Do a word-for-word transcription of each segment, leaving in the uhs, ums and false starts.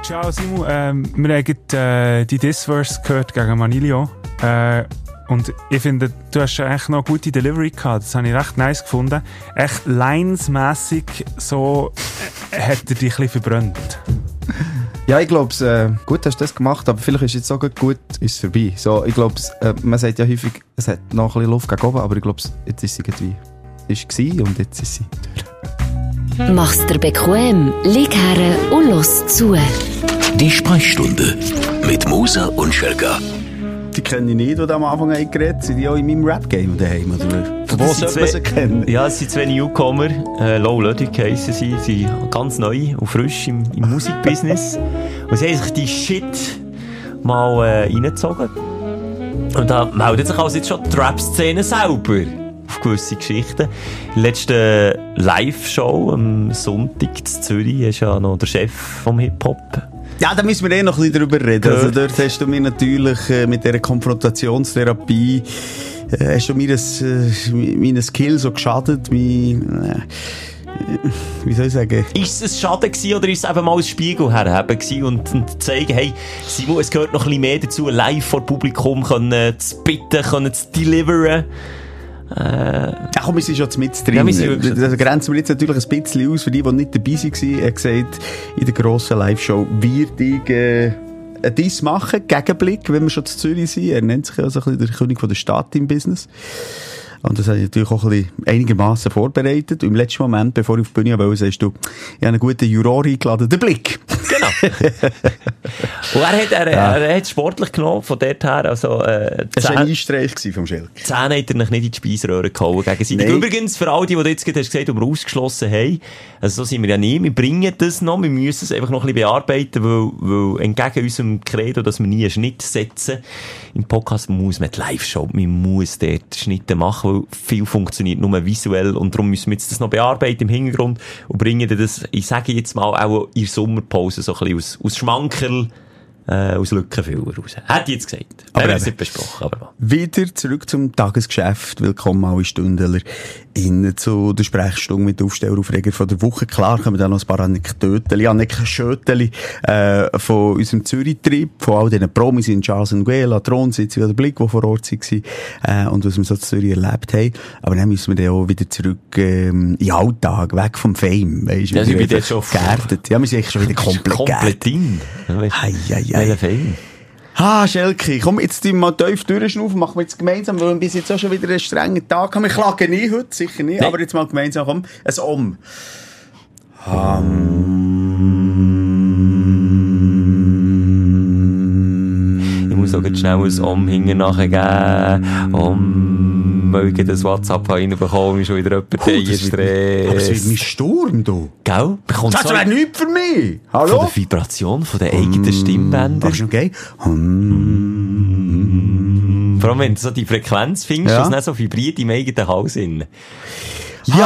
Ciao Simon, ähm, wir haben äh, die Disverse gehört gegen Manilio. Äh, und ich finde, du hast echt noch eine gute Delivery gehabt. Das habe ich recht nice gefunden. Echt linesmässig so äh, hat er dich ein bisschen verbrannt. Ja, ich glaube, äh, gut hast du das gemacht, aber vielleicht ist jetzt so gut, ist es vorbei. So, ich glaube, äh, man sagt ja häufig, es hat noch ein bisschen Luft gegen oben, aber ich glaube, jetzt ist sie irgendwie, ist gewesen und jetzt ist sie durch. Mach's dir bequem, lieg her und los zu. Die Sprechstunde mit Musa und Schelka. Die kenne ich nicht, die am Anfang haben geredet. Sind die auch in meinem Rap-Game daheim? Oder von wo sollte man sie kennen? Ja, es sind zwei Newcomer. Äh, Low Ludwig heissen sie. Sie sind ganz neu und frisch im, im Musikbusiness. Und sie haben sich die Shit mal äh, reingezogen. Und da meldet sich also jetzt schon die Rap-Szene selber auf gewisse Geschichten. Die letzte Live-Show am Sonntag in Zürich ist ja noch der Chef vom Hip-Hop. Ja, da müssen wir eh noch ein bisschen drüber reden. Also dort hast du mir natürlich äh, mit dieser Konfrontationstherapie äh, hast du mir das, äh, meine Skills so geschadet, mein, äh, wie soll ich sagen? Ist es ein Schaden gewesen, oder ist es eben mal ein Spiegel herheben gewesen und, und zeigen, hey, Simon, es gehört noch ein bisschen mehr dazu, live vor Publikum können zu bitten, können zu deliveren? Äh, ja, komm, wir sind schon mit drin. Ja, wir sind das grenzen wir jetzt natürlich ein bisschen aus für die, die nicht dabei waren. Er hat gesagt, in der grossen Live-Show wird ich äh, ein Diss machen, Gegenblick, wenn wir schon zu Zürich sind. Er nennt sich ja so ein bisschen der König von der Stadt im Business. Und das habe ich natürlich auch ein bisschen einigermaßen vorbereitet. Und im letzten Moment, bevor ich auf die Bühne wollte, sagst du, ich habe einen guten Juror eingeladen, den Blick. Genau. Und er hat, er, ja. er hat sportlich genommen, von dort her, also, äh, das war ein Einstreich vom Schelk. Die Zähne hat er nicht in die Speiseröhre gehauen gegenseitig. Übrigens, für all die, die jetzt gerade hast gesagt, die wir ausgeschlossen haben, also so sind wir ja nie, wir bringen das noch, wir müssen es einfach noch ein bisschen bearbeiten, weil, weil entgegen unserem Credo, dass wir nie einen Schnitt setzen, im Podcast muss man die Live-Show, man muss dort Schnitte machen, weil viel funktioniert nur visuell und darum müssen wir jetzt das noch bearbeiten im Hintergrund und bringen das, ich sage jetzt mal, auch in der Sommerpause so ein bisschen aus, aus Schmankerl, äh, aus Lückenfüller raus. Hätte ich jetzt gesagt. Aber wir haben es nicht besprochen. Aber wieder zurück zum Tagesgeschäft. Willkommen alle Stündler innen zu der Sprechstunde mit Aufstelleraufreger von der Woche. Klar können wir da noch ein paar Anekdoten, Anekdoten äh, von unserem Zürich-Trip, von all diesen Promis in Charles Nguela, Thronsitz, wie der Blick, die vor Ort waren, äh, und was wir so in Zürich erlebt haben. Aber dann müssen wir dann auch wieder zurück ähm, in den Alltag, weg vom Fame. Weißt, ja, wir sind schon geerdet. Ja, wir sind eigentlich schon wieder komplett komplett in. Hei, hei, hei. Fame. Ah, Schelke, komm, jetzt tun wir mal tief durchschnaufen, machen wir jetzt gemeinsam, weil wir bis jetzt auch schon wieder einen strengen Tag haben. Wir klagen nie heute, sicher nicht, nee. Aber jetzt mal gemeinsam, komm, ein Om. Um. Ich muss auch ganz schnell ein Om hinten nachher geben. Om, weil ich das WhatsApp reinbekommen, ich schon wieder jemand Stress. Aber es wird mein Sturm, du. Gell? Das so wäre nichts für mich. Hallo? Von der Vibration, von den eigenen Stimmbändern. Ist okay? Um. Vor allem, wenn du so die Frequenz findest, ja, dass es nicht so vibriert im eigenen Hals innen. Ja!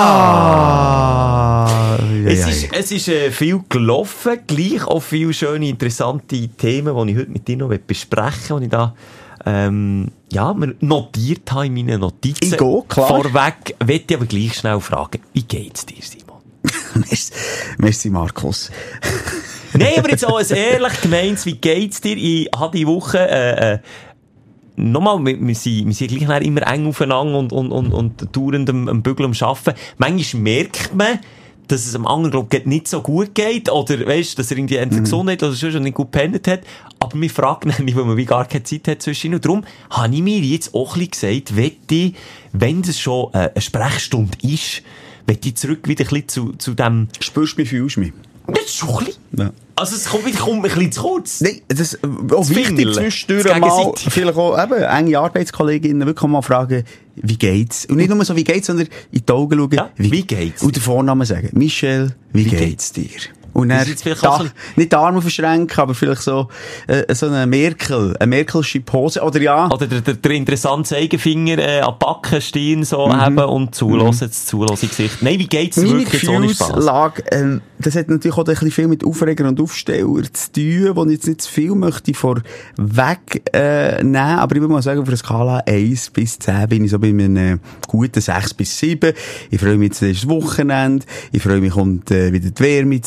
Ah. Es ist, es ist äh, viel gelaufen, gleich auch viele schöne, interessante Themen, die ich heute mit dir noch besprechen will, die ich da ähm, ja, mir notiert habe in meinen Notizen. Ich gehe, klar. Vorweg möchte ich aber gleich schnell fragen, wie geht's dir, Simon? merci, merci, Markus. Nein, aber jetzt auch ein ehrlich gemeins, wie geht's dir? Ich habe die Woche äh, äh, nochmal, wir, wir, sind, wir sind gleich immer eng aufeinander und, und, und, und dauernd am, am Bügeln, am Arbeiten. Manchmal merkt man, dass es am anderen, glaub ich, nicht so gut geht, oder, weisst, dass er irgendwie entweder mhm. Gesundheit oder schon nicht gut gepennt hat. Aber wir fragen nämlich, weil man wie gar keine Zeit hat zwischen. Und darum habe ich mir jetzt auch ein bisschen gesagt, wette, wenn es schon äh, eine Sprechstunde ist, wette ich zurück wieder ein bisschen zu, zu dem... Spürst du mich, fühlst du mich? Das ist schon ein bisschen... Ja. Also es kommt, kommt ein bisschen zu kurz. Nein, das ist auch wichtig zwischendurch mal, vielleicht auch eben, enge Arbeitskolleginnen wirklich mal fragen, wie geht's? Und nicht nur so, wie geht's, sondern in die Augen schauen, ja, wie, wie geht's? Und den Vornamen sagen. Michel, wie, wie geht's dir? Und dann, da, so nicht die Arme verschränken, aber vielleicht so, äh, so eine Merkel, eine Merkelsche Pose, oder ja. Oder der, der, der interessante Zeigefinger, äh, an Backen stehen, so, mhm. haben und zulassen, mhm. das zulassen Gesicht. Nein, wie geht's Meine wirklich so ohne Spass? Lage, ähm, das hat natürlich auch ein bisschen viel mit Aufreger und Aufsteller zu tun, wo ich jetzt nicht zu viel möchte vorweg, äh, nehmen, aber ich würde mal sagen, auf einer Skala eins bis zehn bin ich so bei einem guten sechs bis sieben. Ich freue mich, jetzt ist das Wochenende, ich freue mich, kommt, äh, wieder die Wärme zurück.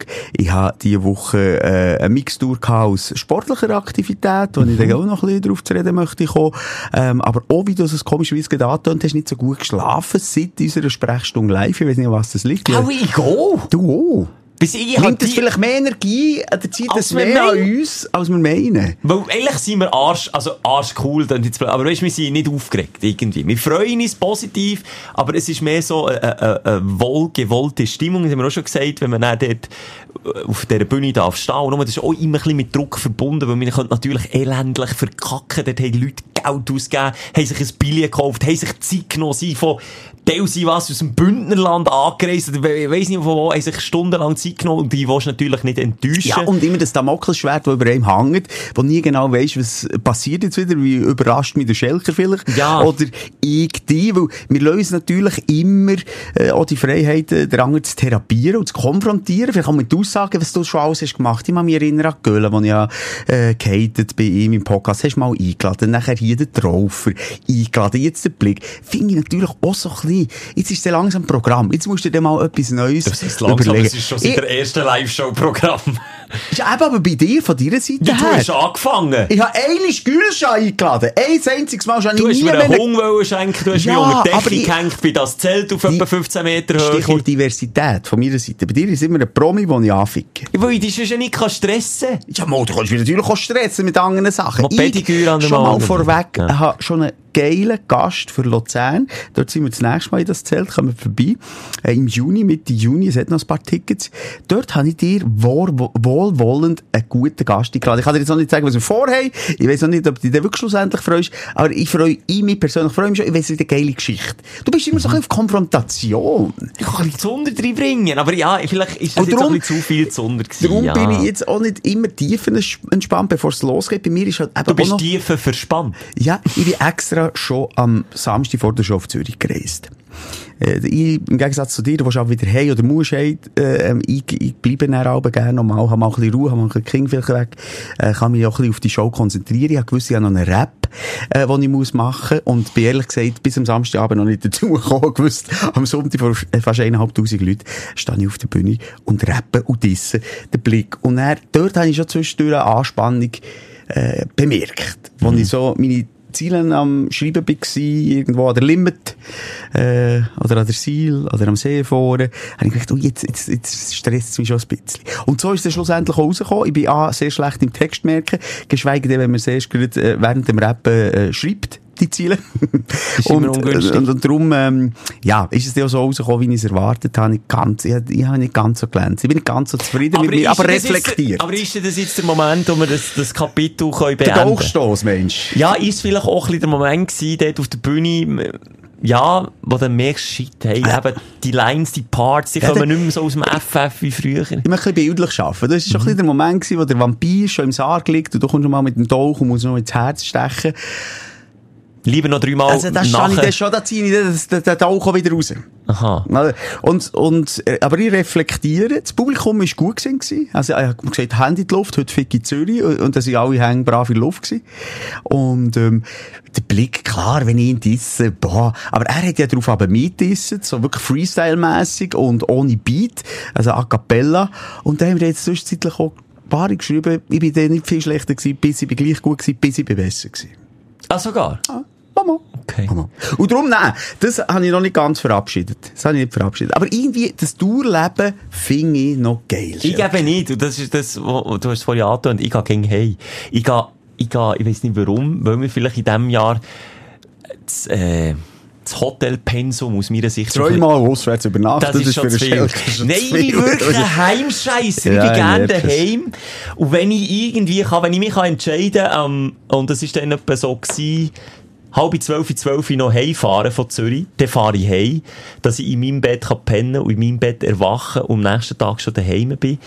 Ich habe diese Woche äh, eine Mixtur aus sportlicher Aktivität, wo mhm. ich dann auch noch ein bisschen drauf zu reden möchte kommen. Ähm, aber auch, wie du es komischerweise gerade angetönt hast, nicht so gut geschlafen seit unserer Sprechstunde live. Ich weiß nicht, was das liegt. Auch ich auch. Du auch. Bis ich Nimmt das vielleicht mehr Energie an der Zeit, das mehr an uns, als wir meinen? Weil eigentlich sind wir arsch, also arsch cool, aber weißt, wir sind nicht aufgeregt, irgendwie. Wir freuen uns positiv, aber es ist mehr so eine, eine, eine wohlgewollte Stimmung, das haben wir auch schon gesagt, wenn man dann dort auf dieser Bühne darf stehen. Und das ist auch immer ein bisschen mit Druck verbunden, weil wir können natürlich elendlich verkacken, dort haben Leute Geld ausgegeben, haben sich ein Billett gekauft, haben sich Zeit genommen, sind von Teil sind was aus dem Bündnerland angereist, ich weiss nicht von wo, haben sich stundenlang Zeit genommen und die willst du natürlich nicht enttäuschen. Ja, und immer das Damoklesschwert, das über einem hängt, wo nie genau weisst, was passiert jetzt wieder, wie überrascht mich der Schelker vielleicht, ja. Oder ich die, weil wir lösen natürlich immer äh, auch die Freiheiten, den anderen zu therapieren und zu konfrontieren, vielleicht auch mit Aussagen, was du schon alles hast gemacht. Ich kann mich erinnern an Göhlen, wo ich ja äh, gehatet bei ihm im Podcast, hast du mal eingeladen, nachher hier den Traufer eingeladen, jetzt den Blick. Finde ich natürlich auch so ein bisschen, jetzt ist es langsam Programm. Jetzt musst du dir mal etwas Neues das ist langsam, überlegen. Das ist schon seit der ersten Live-Show-Programm. Ist eben aber bei dir, von deiner Seite ja, her. Du hast angefangen. Ich habe eine Gülscha eingeladen. Ein einziges Mal schon nie. Du hast mir einen Hunger schenken, du hast ja, mich unter die Decke gehängt, bei das Zelt auf etwa fünfzehn Meter Höhe. Stichwort Diversität von meiner Seite. Bei dir ist immer ein Promi, den ich anficke. Weil ich dich schon nicht stressen kann. Ja, mal, du kannst mich natürlich auch stressen mit anderen Sachen. Mal Pediküre an der Schon mal Mann. vorweg, ja. Ich habe schon einen geilen Gast für Luzern. Dort sind wir das nächste Mal in das Zelt, kommen wir vorbei. Äh, Im Juni, Mitte Juni, es hat noch ein paar Tickets. Dort habe ich dir wohl, wohlwollend einen guten Gast eingeladen. Ich kann dir jetzt noch nicht sagen, was wir vorhaben. Ich weiss noch nicht, ob du dich wirklich schlussendlich freust. Aber ich freue ich mich persönlich freue mich schon. Ich weiss, wieder eine geile Geschichte. Du bist immer so ein bisschen auf Konfrontation. Ich kann ein bisschen Zunder reinbringen. Aber ja, vielleicht ist das und jetzt darum, auch ein bisschen zu viel Zunder gewesen. Darum ja. bin ich jetzt auch nicht immer tiefenentspannt, bevor es losgeht. Bei mir ist halt eben du bist auch noch, tiefer verspannt. Ja, ich bin extra schon am Samstag vor der Show auf Zürich gereist. Äh, ich, im Gegensatz zu dir, du willst auch wieder hey oder musst hey, äh, ich, ich bleibe dann auch gerne nochmal, habe mal ein bisschen Ruhe, habe mal ein bisschen King vielleicht weg, äh, kann mich auch ein bisschen auf die Show konzentrieren. Ich habe gewusst, ich habe noch einen Rap, äh, den ich muss machen und bin ehrlich gesagt bis am Samstagabend noch nicht dazu gekommen, gewusst, am Sonntag vor fast eineinhalbtausend Leuten stehe ich auf der Bühne und rappe und disse den Blick. Und dann, dort habe ich schon zwischendurch eine Anspannung äh, bemerkt, wo mhm. ich so meine Zielen am Schreiben war, irgendwo an der Limit, äh, oder an der Seal, oder am See vorne, habe ich gedacht, oh, jetzt, jetzt, jetzt stresst es mich schon ein bisschen. Und so ist es schlussendlich auch rausgekommen. Ich bin A, sehr schlecht im Text merken, geschweige denn, wenn man es erst gerade, äh, während dem Rappen, äh, schreibt, die Ziele. und, und, und, und darum, ähm, ja, ist es ja so rausgekommen, wie ich es erwartet habe. Nicht ganz, ich, ich habe nicht ganz so glänzt. Ich bin nicht ganz so zufrieden aber mit mir, aber reflektiert. Jetzt, aber ist das jetzt der Moment, wo wir das, das Kapitel können beenden können? Der Bauchstoss, Dolchstoss, Mensch. Ja, ist vielleicht auch ein bisschen der Moment gewesen, dort auf der Bühne, ja, wo du merkst, shit, hey, äh. eben, die Lines, die Parts, die ja, kommen nicht mehr so aus dem F F wie früher. Ich möchte ein bisschen bildlich arbeiten. Das ist schon mhm. ein bisschen der Moment gewesen, wo der Vampir schon im Sarg liegt und du kommst schon mal mit dem Dolch und musst noch ins Herz stechen. Lieber noch dreimal also das nachher. Ich das schon, da ziehe ich den, den Tauch wieder raus. Aha. Und, und, aber ich reflektiere, das Publikum war gut gewesen. Also, ich habe gesagt, Hände in die Luft, heute fick in Zürich, und da sind alle Hänge brav in der Luft gewesen. Und, ähm, der Blick, klar, wenn ich ihn disse, boah, aber er hat ja darauf aber mitdissen, so wirklich Freestyle-mässig und ohne Beat, also a cappella. Und da haben wir jetzt zwischenzeitlich auch Paare geschrieben, ich bin dann nicht viel schlechter gewesen, bis ich bin gleich gut gewesen, bis ich bin besser gewesen. Ah, sogar? Ah, Mama. Okay. Mama. Und darum, nein, das habe ich noch nicht ganz verabschiedet. Das habe ich nicht verabschiedet. Aber irgendwie, das Dauerleben finde ich noch geil. Ich eben nicht. Und das ist das, wo, du hast es vorhin angetönt. Ich gehe gegen hey. Ich gehe, ich gehe, ich weiss nicht warum, weil wir vielleicht in diesem Jahr das, äh, das Hotelpensum aus meiner Sicht... Dreimal auswärts übernachtet, das ist, das ist schon zu viel. Nein, ich bin wirklich ein Heimscheisser. Ja, ich bin gerne daheim. Und wenn ich irgendwie kann, wenn ich mich entscheiden kann, ähm, und das war dann etwa so gewesen, halb zwölf, zwölf noch heimfahren von Zürich, dann fahre ich heim, dass ich in meinem Bett kann pennen und in meinem Bett erwachen und am nächsten Tag schon daheim bin.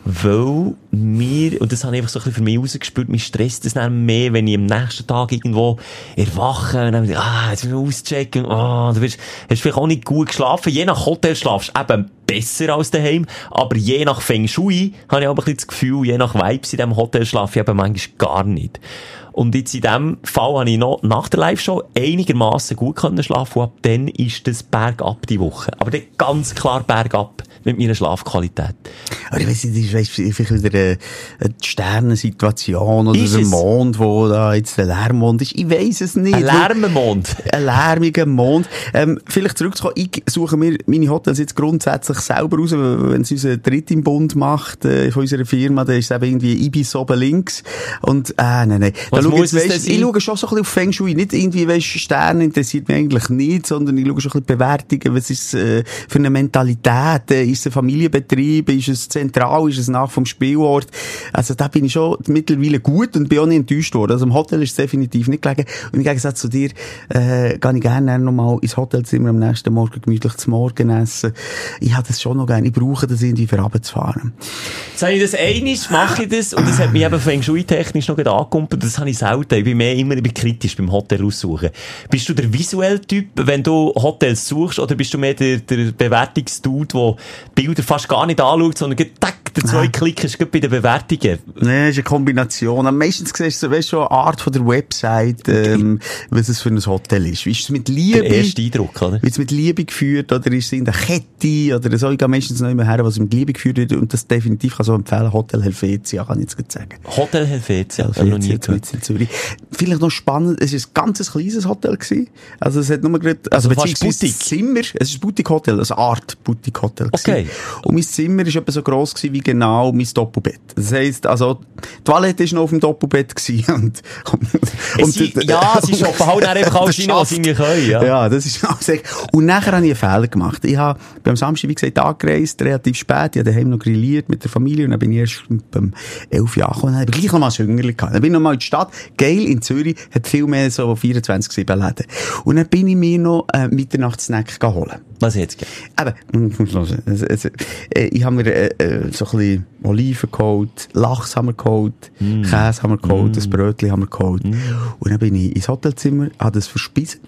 Weil mir, und das habe ich einfach so ein bisschen für mich rausgespürt, mich stresst das dann mehr, wenn ich am nächsten Tag irgendwo erwache und dann denke, ah, jetzt müssen wir auschecken, ah, du wirst, hast vielleicht auch nicht gut geschlafen. Je nach Hotel schlafst du eben besser als daheim, aber je nach Feng Shui habe ich aber ein bisschen das Gefühl, je nach Vibes in diesem Hotel schlafe ich eben manchmal gar nicht. Und jetzt in diesem Fall habe ich noch nach der Live-Show einigermaßen gut können schlafen und ab dann ist das bergab die Woche. Aber dann ganz klar bergab mit meiner Schlafqualität. Aber ich weiss nicht, das ist vielleicht wieder eine, eine Sternensituation oder Ist der es? Mond, wo da jetzt der Lärmmond ist. Ich weiss es nicht. Ein Lärmmond. Ein lärmiger Mond. Ähm, vielleicht zurückzukommen, ich suche mir meine Hotels jetzt grundsätzlich selber raus, wenn es unser Dritt im Bund macht, äh, von unserer Firma, dann ist es eben irgendwie Ibis oben links. Und, äh, nein, nein. Was Da muss schau es jetzt, denn weißt, sein? ich schaue schon so ein bisschen auf Feng Shui. Nicht irgendwie, weißt, Sterne interessiert mich eigentlich nicht, sondern ich schaue schon ein bisschen Bewertungen. Was ist äh, für eine Mentalität? Äh, ist es ein Familienbetrieb? Ist es zentral? Ist es nach vom Spielort? Also da bin ich schon mittlerweile gut und bin auch nicht enttäuscht worden. Also im Hotel ist es definitiv nicht gelegen. Und im Gegensatz zu dir äh, gehe ich gerne noch mal ins Hotelzimmer am nächsten Morgen gemütlich zum Morgen essen. Ich habe das schon noch gerne. Ich brauche das irgendwie für runterzufahren. Sag ich das einiges, mache ich das, und das hat mich eben Feng Shui technisch noch gerade angekumpelt, das habe ich selten. Ich bin mehr immer ich bin kritisch beim Hotel aussuchen. Bist du der visuelle Typ, wenn du Hotels suchst, oder bist du mehr der, der Bewertungsdude, der Bilder fast gar nicht anschaut, sondern gleich, tack, der zwei Klick ist gerade bei den Bewertungen? Nee, das ist eine Kombination. Am meisten siehst du, weißt du, eine Art von der Website, ähm, was es für ein Hotel ist. Ist es mit Liebe? Der erste Eindruck, oder? Wird es mit Liebe geführt, oder ist es in der Kette, oder so? Ich gehe meistens noch immer her, was mit Liebe geführt wird, und das definitiv kann so empfehlen. Hotel Helvetia, kann ich jetzt gerade sagen. Hotel Helvetia, habe ich noch nie Helvetia, gehört. in Zürich. Vielleicht noch spannend, es ist ein ganz kleines Hotel gewesen. Also es hat nur gerade, also, Also fast beziehungsweise Boutique. das Zimmer, es ist ein Boutique-Hotel, also eine Art Boutique-Hotel gewesen. Okay. Und mein Zimmer ist etwa so gross gewesen wie genau mein Doppelbett. Das heisst, also, die Toilette ist noch auf dem Doppelbett gewesen. Und, und, Es sind- ja, sie shoppen halt dann einfach alles rein, was sie irgendwie können, ja. Ja, das ist auch sehr. Und nachher habe ich einen Fehler gemacht. Ich habe beim Samstag, wie gesagt, angereist, relativ spät. Ich habe daheim noch grilliert mit der Familie und dann bin ich erst beim elf Jahren gekommen. Dann habe ich gleich noch mal ein Hüngerli gehabt. Dann bin ich noch mal in die Stadt. Geil, in Zürich hat viel mehr so vierundzwanzig sieben Läden. Und dann bin ich mir noch äh, Mitternachtssnack holen. Was jetzt? Eben, ich muss hören. Also, also, äh, ich habe mir äh, äh, so ein bisschen Oliven geholt, Lachs haben wir geholt, mm. Käse haben wir geholt, mm. ein Brötchen haben wir geholt. Mm. Und dann bin ich ins Hotelzimmer, habe das verspeist.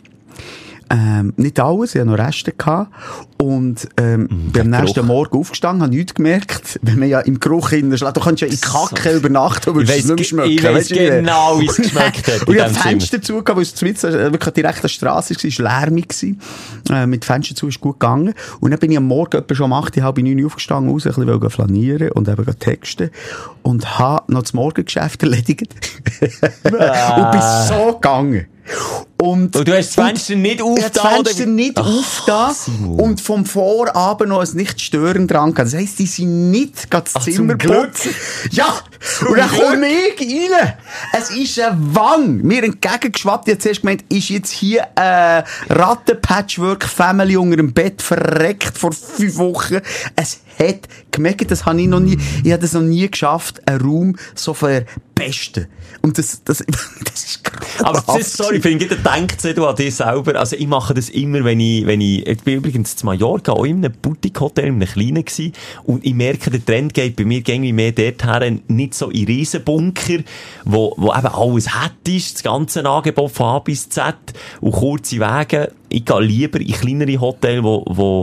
Ähm, nicht alles, ich hatte noch Reste gehabt. Und, ähm, mm, bin am nächsten Geruch. Morgen aufgestanden, habe nichts gemerkt, wenn man ja im Geruch hinten schlägt. Du kannst ja in Kacke so. übernachten, aber Ich es weiss nicht mehr ge- schmecken. ich weiss Weisst du, genau, wie es geschmeckt hat. Und ich in habe diesem Fenster zugehört, weil es mit, äh, wirklich direkt an der Strasse war, es war lärmig gewesen. Äh, mit Fenster zu ist gut gegangen. Und dann bin ich am Morgen etwa schon um acht, halb neun Uhr aufgestanden, raus, ein bisschen wollte flanieren und eben texten. Und habe noch das Morgengeschäft erledigt. Und bin so gegangen. Und, und du hast das Fenster und, nicht aufgetan? Ich aufgetan? habe das Fenster nicht Ach, aufgetan Simon. und vom Vorabend noch ein nicht stören dran gehabt. Das heisst, die sind nicht gerade das Ach, zum Zimmer Glück. putzen. Ja! Und dann komme ich rein. Es ist ein Wang. Mir entgegengeschwappt. Ich habe zuerst gemeint, ist jetzt hier ein Ratten-Patchwork-Family unter dem Bett verreckt vor fünf Wochen. Es hat gemerkt, das habe ich noch nie, ich habe das noch nie geschafft, einen Raum so verpesten. Und das, das, das ist krass. Aber das ist, sorry, finde ich, jeder denkt sich an dich selber. Also ich mache das immer, wenn ich, wenn ich, ich bin übrigens zu Mallorca auch in einem Boutique-Hotel, in einem kleinen gewesen. Und ich merke, der Trend geht bei mir irgendwie mehr dorthin, nicht so in Riesenbunker, wo, wo eben alles hat ist, das ganze Angebot von A bis Z und kurze Wege. Ich gehe lieber in kleinere Hotels, wo, wo,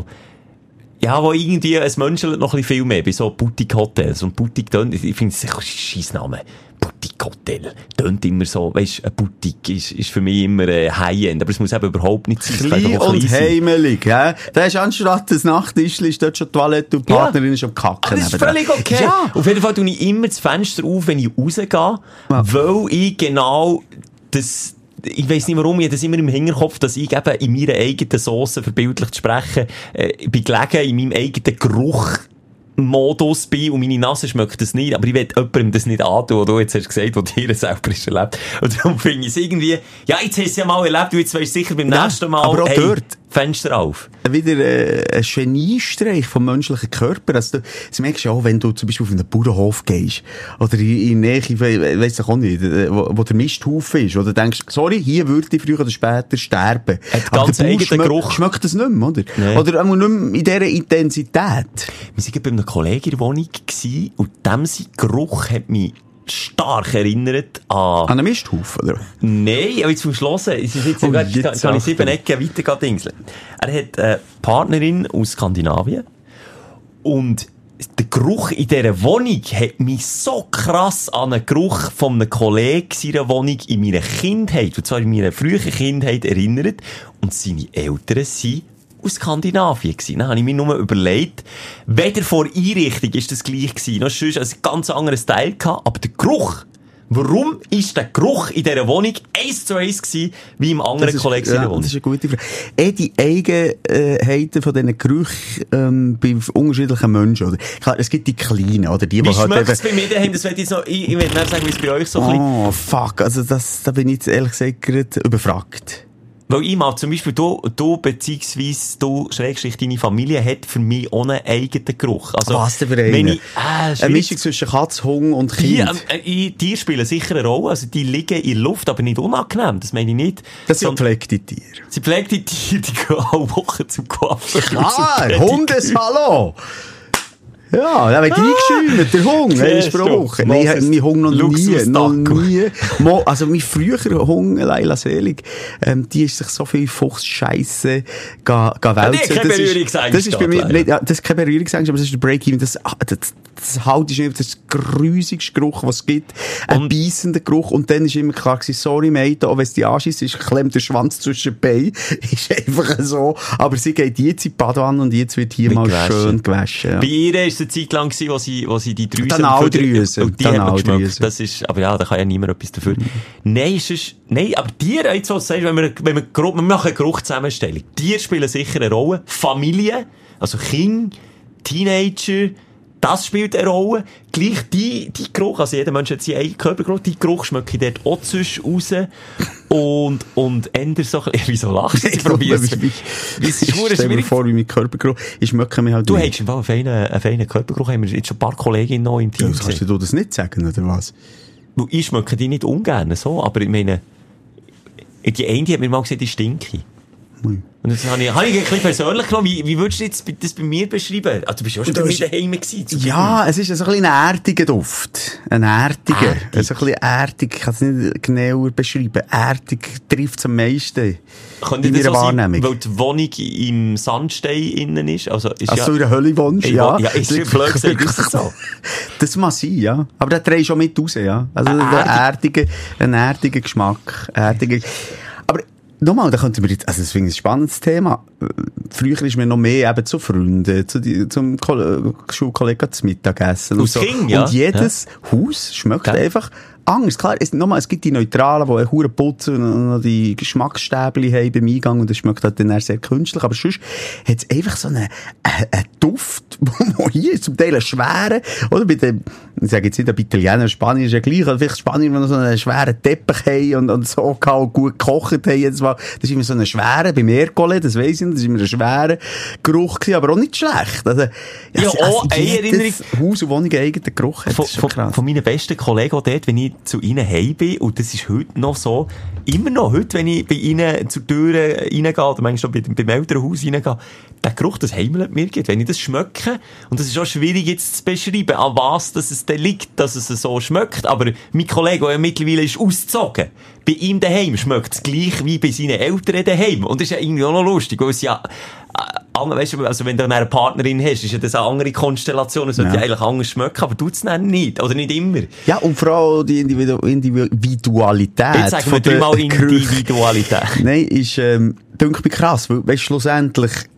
ja, wo irgendwie, es menschelt noch ein bisschen viel mehr bei so Boutique-Hotels. Und Boutique, ich finde es ein Scheissname. Boutique-Hotel. Tönt immer so, weisst, ein Boutique ist, ist für mich immer äh, High-End, aber es muss eben überhaupt nicht sein. Es kann Klein doch auch und klein sein. heimelig, ja. Da ist anstatt des Nachttischli, ist dort schon die Toilette und die Ja. Partnerin ist am Kacken. Aber das ist nebendran. völlig okay. Ja. Auf jeden Fall tue ich immer das Fenster auf, wenn ich rausgehe, Ja. weil ich genau das, ich weiss nicht warum, ich habe das immer im Hinterkopf, dass ich eben in meiner eigenen Sauce, verbildlich zu sprechen, äh, bin gelegen in meinem eigenen Geruch, Modus bin und meine Nase schmeckt das nicht, aber ich will jemandem das nicht antun, was du jetzt hast gesagt, was dir selber ist erlebt. Und darum finde ich es irgendwie, ja, jetzt hast du es ja mal erlebt, du jetzt weißt sicher beim Ja, nächsten Mal, aber auch hey, dort. Fenster auf. Wieder äh, ein Geniestreich vom menschlichen Körper. Also, du, das merkst du ja auch, wenn du zum Beispiel auf einen Bauernhof gehst. Oder in, in Nähe, ich weiss auch nicht, wo, wo der Misthaufen ist. Oder denkst, sorry, hier würde ich früher oder später sterben. Hat ganz eigenen schmeckt, Geruch. Schmeckt das nicht mehr, oder? Nee. Oder auch nicht mehr in dieser Intensität. Wir waren bei einem Kollegen in der Wohnung gewesen, und dem sein Geruch hat mich stark erinnert an... An einen Misthaufen, oder? Nein, aber jetzt vom Schloss, es ist jetzt, Oh, sogar, jetzt kann, kann ich sieben Achtung. Ecken weiter dingseln. Er hat eine Partnerin aus Skandinavien und der Geruch in dieser Wohnung hat mich so krass an einen Geruch von einem Kollegen seiner Wohnung in meiner Kindheit, und zwar in meiner frühen Kindheit erinnert, und seine Eltern sind aus Skandinavien gewesen. Dann habe ich mir nur überlegt, weder vor Einrichtung ist das gleich gewesen, noch sonst ein ganz anderes Style gehabt, aber der Geruch, warum ist der Geruch in dieser Wohnung eins zu eins gewesen, wie im anderen ist, Kollegen in ja, der Wohnung? Das ist eine gute Frage. Eh, die Eigenheiten von diesen Gerüchen, ähm, bei unterschiedlichen Menschen, oder? Klar, es gibt die Kleinen, oder? Die, Wie die halt schmeckt es bei mir daheim? Das will ich jetzt noch, ich, ich will nicht sagen, wie es bei euch so ein bisschen... Oh, fuck. Also, das, da bin ich jetzt ehrlich gesagt gerade überfragt. Weil ich mal zum Beispiel, du, du beziehungsweise du, Schrägstrich, deine Familie hat für mich auch einen eigenen Geruch. Also, Was denn für einen? wenn ich, äh, Eine Mischung zwischen Katz, Hund und Die, Kind. ähm, äh, die spielen sicher eine Rolle. Also, die liegen in der Luft, aber nicht unangenehm. Das meine ich nicht. Das sind Sondern- gepflegte Tiere. Sie pflegt die Tiere, die gehen alle Wochen zum Coiffeur. Ah, Hundeshallo! Ja, da wird eingeschäumt, der Hund, einmal Siehst pro du, Woche. Nein, Moses, mein Hund noch nie, Luxus noch Taco. nie. Mo, also mein früherer Hund, Leila Selig, ähm, die ist sich so viel Fuchsscheisse ga, ga die hat wälzen. keine Das ist- Berührungsangst Das ist bei mir, gehabt, nicht, ja, das ist keine Berührungsangst, aber das ist der Break-Even, das, das, das halt ist nicht das grusigste Geruch, was es gibt. Ein Und- beissender Geruch, und dann ist immer klar gewesen, sorry, Mate, auch wenn es die anschießt, ist, klemmt der Schwanz zwischen den Beinen. Ist einfach so. Aber sie geht jetzt in die Badewanne und jetzt wird hier Wird mal gewaschen. schön gewaschen. Ja. Bei ihr war es eine Zeit lang, gewesen, wo sie, wo sie die Drüsen... Analdrüsen. Und die hat man Analdrüsen. geschmeckt. Das ist, aber ja, da kann ja niemand etwas dafür. Nein, es ist, nein, aber Tiere, jetzt, was du sagst, wenn wir, wenn wir, Geruch- wir machen eine Geruchszusammenstellung. Tiere spielen sicher eine Rolle. Familie, also Kinder, Teenager, das spielt eine Rolle. Gleich die, die Geruch, also jeder Mensch hat seinen eigenen Körpergeruch, die Geruch schmecke ich dort auch zwischen raus. Und, und änder so, ein bisschen- wieso lachst du? Ich probiere es. Es ist verdammt Stell mir schwierig. vor, wie mein Körpergeruch, ich schmecke mich halt Du nicht. hast im Fall einen feinen, einen feinen Körpergeruch, haben wir jetzt schon ein paar Kolleginnen noch im Team Ja, kannst gesehen. du das nicht sagen, oder was? Weil Ich schmecke die nicht ungern, so, aber ich meine, die eine hat mir mal gesagt, ich stinke. Ui. Und das habe ich, habe ich ein bisschen persönlich genommen. Wie, wie würdest du jetzt das bei mir beschreiben? Also, du bist ja auch schon Du bei mir hast- daheim gewesen. zu Ja, es ist so ein bisschen ein erdiger Duft. Ein erdiger. Erdig. So ein bisschen erdig. Ich kann es nicht genauer beschreiben. Erdig trifft es am meisten. Könnte in das meiner so sein, Wahrnehmung. weil die Wohnung im Sandstein innen ist? Also, ist Ach ja, so, in der Hölle wohnst, Ich ja. wo- ja, ist Das schon blöd gesagt, wirklich ist das so? Das mag sein, ja. Aber der dreht schon mit raus, ja. Also, Ein ein erdig- erdiger, ein erdiger Geschmack. Erdiger. Aber, nochmal, da könnten wir jetzt, also, das finde ich ein spannendes Thema. Früher ist mir noch mehr eben zu Freunden, zu die, zum Ko- Schulkollegen zu Mittagessen. Aus und, so. Kind, ja. Und jedes Haus schmeckt Ja. einfach anders. Klar, es, nochmal, es gibt die Neutralen, die einen Huren putzen und noch die Geschmacksstäbchen haben beim Eingang, und das schmeckt halt dann eher sehr künstlich. Aber sonst hat es einfach so einen, einen, einen Duft, wo hier ist zum Teil ein schwerer, oder bei den, ich sage jetzt nicht, bei Italienern, Spanier ist ja gleich, aber vielleicht Spanier, wenn sie so einen schweren Teppich haben und, und so kalt gut gekocht haben, jetzt mal, das ist immer so ein schwerer, beim Ercole, das weiss ich nicht, das ist immer ein schwerer Geruch gewesen, aber auch nicht schlecht. Also, Ja, auch eine jedes Haus und Wohnung einen eigenen Geruch hat, Von, das ist schon von, krass. von meinen besten Kollegen auch dort, wenn ich zu ihnen heim bin, und das ist heute noch so, immer noch heute, wenn ich bei ihnen zur Tür reingehe, oder manchmal schon beim Elternhaus reingehe, der Geruch, das Heimlet mir geht, wenn ich das schmecke, und das ist auch schwierig jetzt zu beschreiben, an was dass es denn liegt, dass es so schmeckt, aber mein Kollege, der ja mittlerweile ist ausgezogen, bei ihm daheim schmeckt es gleich wie bei seinen Eltern daheim, und das ist ja irgendwie auch noch lustig, weil es ja, äh, weißt du, also wenn du eine Partnerin hast, ist ja das eine andere Konstellation, es sollte ja Ja. eigentlich anders schmecken, aber tut's dann nicht, oder nicht immer. Ja, und vor allem die Individu Individualität. Jetzt sagen wir von der dreimal Gerüche. Individualität. Nein, ist, ähm, denke ich krass, weil, weißt, schlussendlich,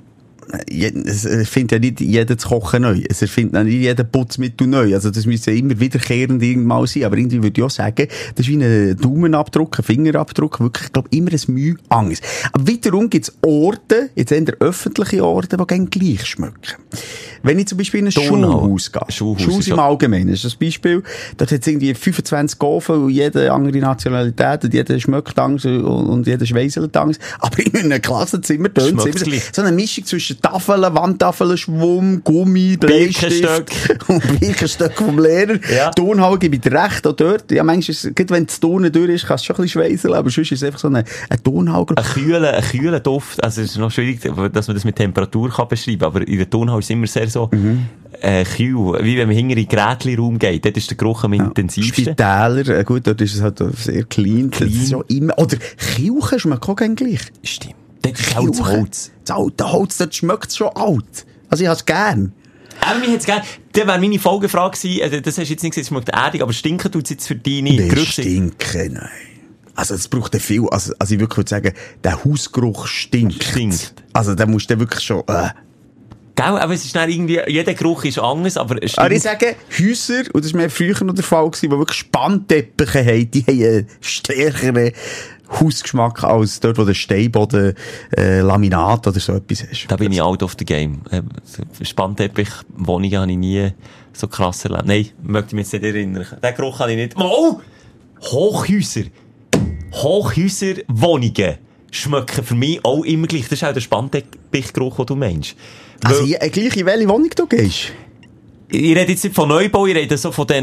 es erfindet ja nicht jeder das Kochen neu. Es erfindet auch nicht jeder Putzmittel neu. Also das müsste immer wiederkehrend irgendwann sein. Aber irgendwie würde ich auch sagen, das ist wie ein Daumenabdruck, ein Fingerabdruck, wirklich, ich glaube, immer ein Mühe Angst. Aber wiederum gibt es Orte, jetzt eher öffentliche Orte, die gerne gleich schmecken. Wenn ich zum Beispiel in ein Schulhaus gehe, Schulhaus, Schulhaus im ja. Allgemeinen, ist das Beispiel, dort hat es irgendwie fünfundzwanzig Ofen und jede andere Nationalität und jeder schmeckt anders und, und jeder schweiselt anders. Aber in einem Klassenzimmer tönt es immer so eine Mischung zwischen Tafeln, Wandtafeln, Schwumm, Gummi, Bleistift und Birkenstöcke vom Lehrer. Ja. Turnhalle gebe ich dir recht, auch dort. Ja, manchmal ist, gerade wenn das Turnen durch ist, kannst du schon ein bisschen schweiseln, aber sonst ist es einfach so eine, eine Turnhalle. Ein kühler, ein kühler Duft, also es ist noch schwierig, dass man das mit Temperatur kann beschreiben, aber in der Turnhalle ist immer sehr so, mhm. äh, kühl, wie wenn man hinter in den Gerätli-Raum geht, dort ist der Geruch am ja. intensivsten. Spitäler, gut, dort ist es halt sehr clean. clean. Das ist ja immer, oder Kirchen schmeckt auch gerne gleich. Stimmt. Dort ist auch das Holz. Das alte Holz, dort schmeckt es schon alt. Also ich habe es gern. Aber mir hätte es gern, das wäre meine Folgefrage gewesen, also das hast du jetzt nicht gesagt, es schmeckt erdig, aber stinken tut es jetzt für deine Gerüche? Stinken, nein. Also, es braucht ja viel, also, also ich wirklich würde sagen, der Hausgeruch stinkt. Stinkt. Also, da musst du wirklich schon, äh. Gell, aber es ist dann irgendwie, jeder Geruch ist anders, aber es Aber ich sage, Häuser, und das war mir früher noch der Fall gewesen, die wirklich Spannteppiche haben, die haben einen stärkeren Hausgeschmack als dort, wo der Steinboden, äh, Laminat oder so etwas hast. Da bin ich out of the game. Spannteppich, Wohnungen habe ich nie so krass erlebt. Nein, möchte ich mich jetzt nicht erinnern. Den Geruch habe ich nicht. Oh! Hochhäuser! Hochhäuser, Wohnungen schmecken für mich auch immer gleich. Das ist auch der Spannteppichgeruch, den du meinst. Also, ja, gleich in welche Wohnung du gehst? Ich rede jetzt nicht von Neubau, ich rede so von den,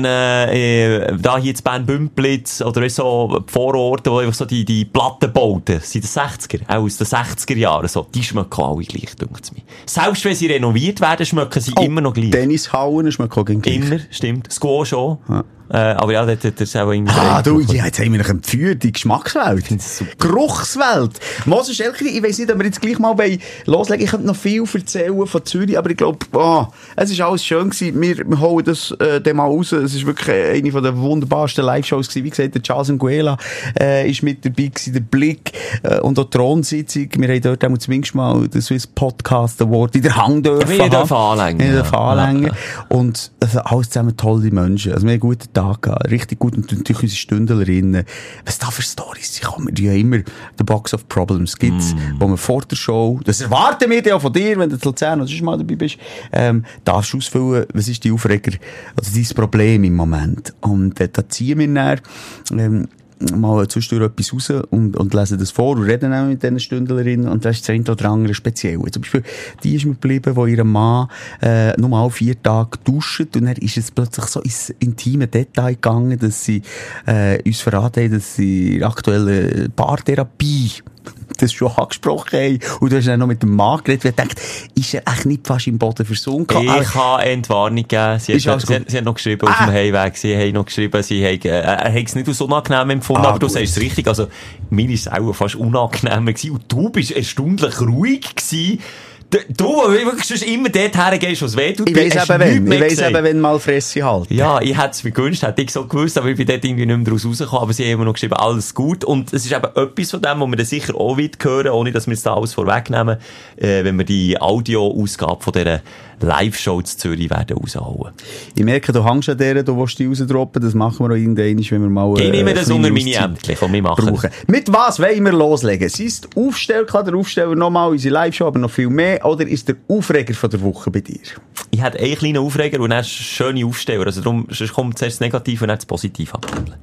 äh, da hier in Bern-Bümplitz, oder so Vororten, wo einfach so die, die Plattenbauten, sind die sechziger, auch aus den sechziger Jahren, so, die schmecken alle gleich, denkt es mir. Selbst wenn sie renoviert werden, schmecken sie oh, immer noch gleich. Tennishallen schmecken auch gleich. Immer, stimmt. Squash auch. Ja. Äh, aber ja, das, das ist auch irgendwie... Ah, du, ja, jetzt haben wir noch entführt, die Geschmackswelt. Geruchswelt. Moses Elkri, ich weiss nicht, ob wir jetzt gleich mal loslegen. Ich könnte noch viel erzählen von Zürich, aber ich glaube, oh, es ist alles schön gewesen. Wir, wir holen das äh, dann mal raus. Es ist wirklich eine von der wunderbarsten Live-Shows gewesen. Wie gesagt, der Charles Nguela äh, ist mit dabei gewesen, der Blick äh, und auch die Thronsitzung. Wir haben dort auch zumindest mal den Swiss Podcast Award in der Hand dürfen. Wir dürfen anlängen. Wir dürfen anlängen. Und also, alles zusammen tolle Menschen. Also wir haben guten Tag gehabt. Richtig gut. Und natürlich unsere Stündlerinnen. Was da für Storys kommen. Die haben immer The Box of Problems gibt's, mm. wo man vor der Show, das erwarten wir ja von dir, wenn du zu Luzern oder sonst mal dabei bist, ähm, darfst du ausfüllen, was ist die Aufreger, also dein Problem im Moment. Und äh, da ziehen wir dann, ähm, mal zwischendurch etwas raus und, und lesen das vor und reden auch mit diesen Stündlerinnen und das ist das eine oder andere speziell. Zum Beispiel, die ist mir geblieben, wo ihr Mann äh, nur mal vier Tage duscht und dann ist es plötzlich so ins intime Detail gegangen, dass sie äh, uns verraten haben, dass sie aktuelle Paartherapie das schon angesprochen haben. Und du hast dann noch mit dem Mann geredet, und gedacht, ist er echt nicht fast im Boden versunken? Ich habe Entwarnung gegeben. Sie hat, sie, sie hat noch geschrieben ah. auf dem Heimweg. Sie haben noch geschrieben, sie haben, äh, er hat es nicht als unangenehm empfunden, ah, aber du gut. Sagst es richtig. Also, mir ist es auch fast unangenehmer gewesen. Und du bist erstaunlich ruhig gewesen. Du, du wirklich immer dort hergehst, was weh tut. Ich weiss eben, wenn. Ich weiss eben, wenn mal Fresse halt. Ja, ich hätte es mir gewünscht, hätte ich so gewusst, aber ich bin dort irgendwie nicht mehr daraus rausgekommen. Aber sie haben immer noch geschrieben, alles gut. Und es ist eben etwas von dem, was wir dann sicher auch weit hören, ohne dass wir jetzt da alles vorwegnehmen, äh, wenn wir die Audio-Ausgabe von dieser Live-Show zu Zürich werden rausholen. Ich merke, du hängst an der, du willst die rausdroppen, das machen wir auch irgendwann, wenn wir mal... Äh, ich nehme das unter meine Ämter, von mir machen. Brauchen. Mit was wollen wir loslegen? Ist der Aufsteller, klar, der Aufsteller nochmal unsere Live-Show, aber noch viel mehr, oder ist der Aufreger von der Woche bei dir? Ich habe einen kleinen Aufreger und dann schöne Aufsteller, also darum kommt zuerst das Negative und dann das Positive abhandeln.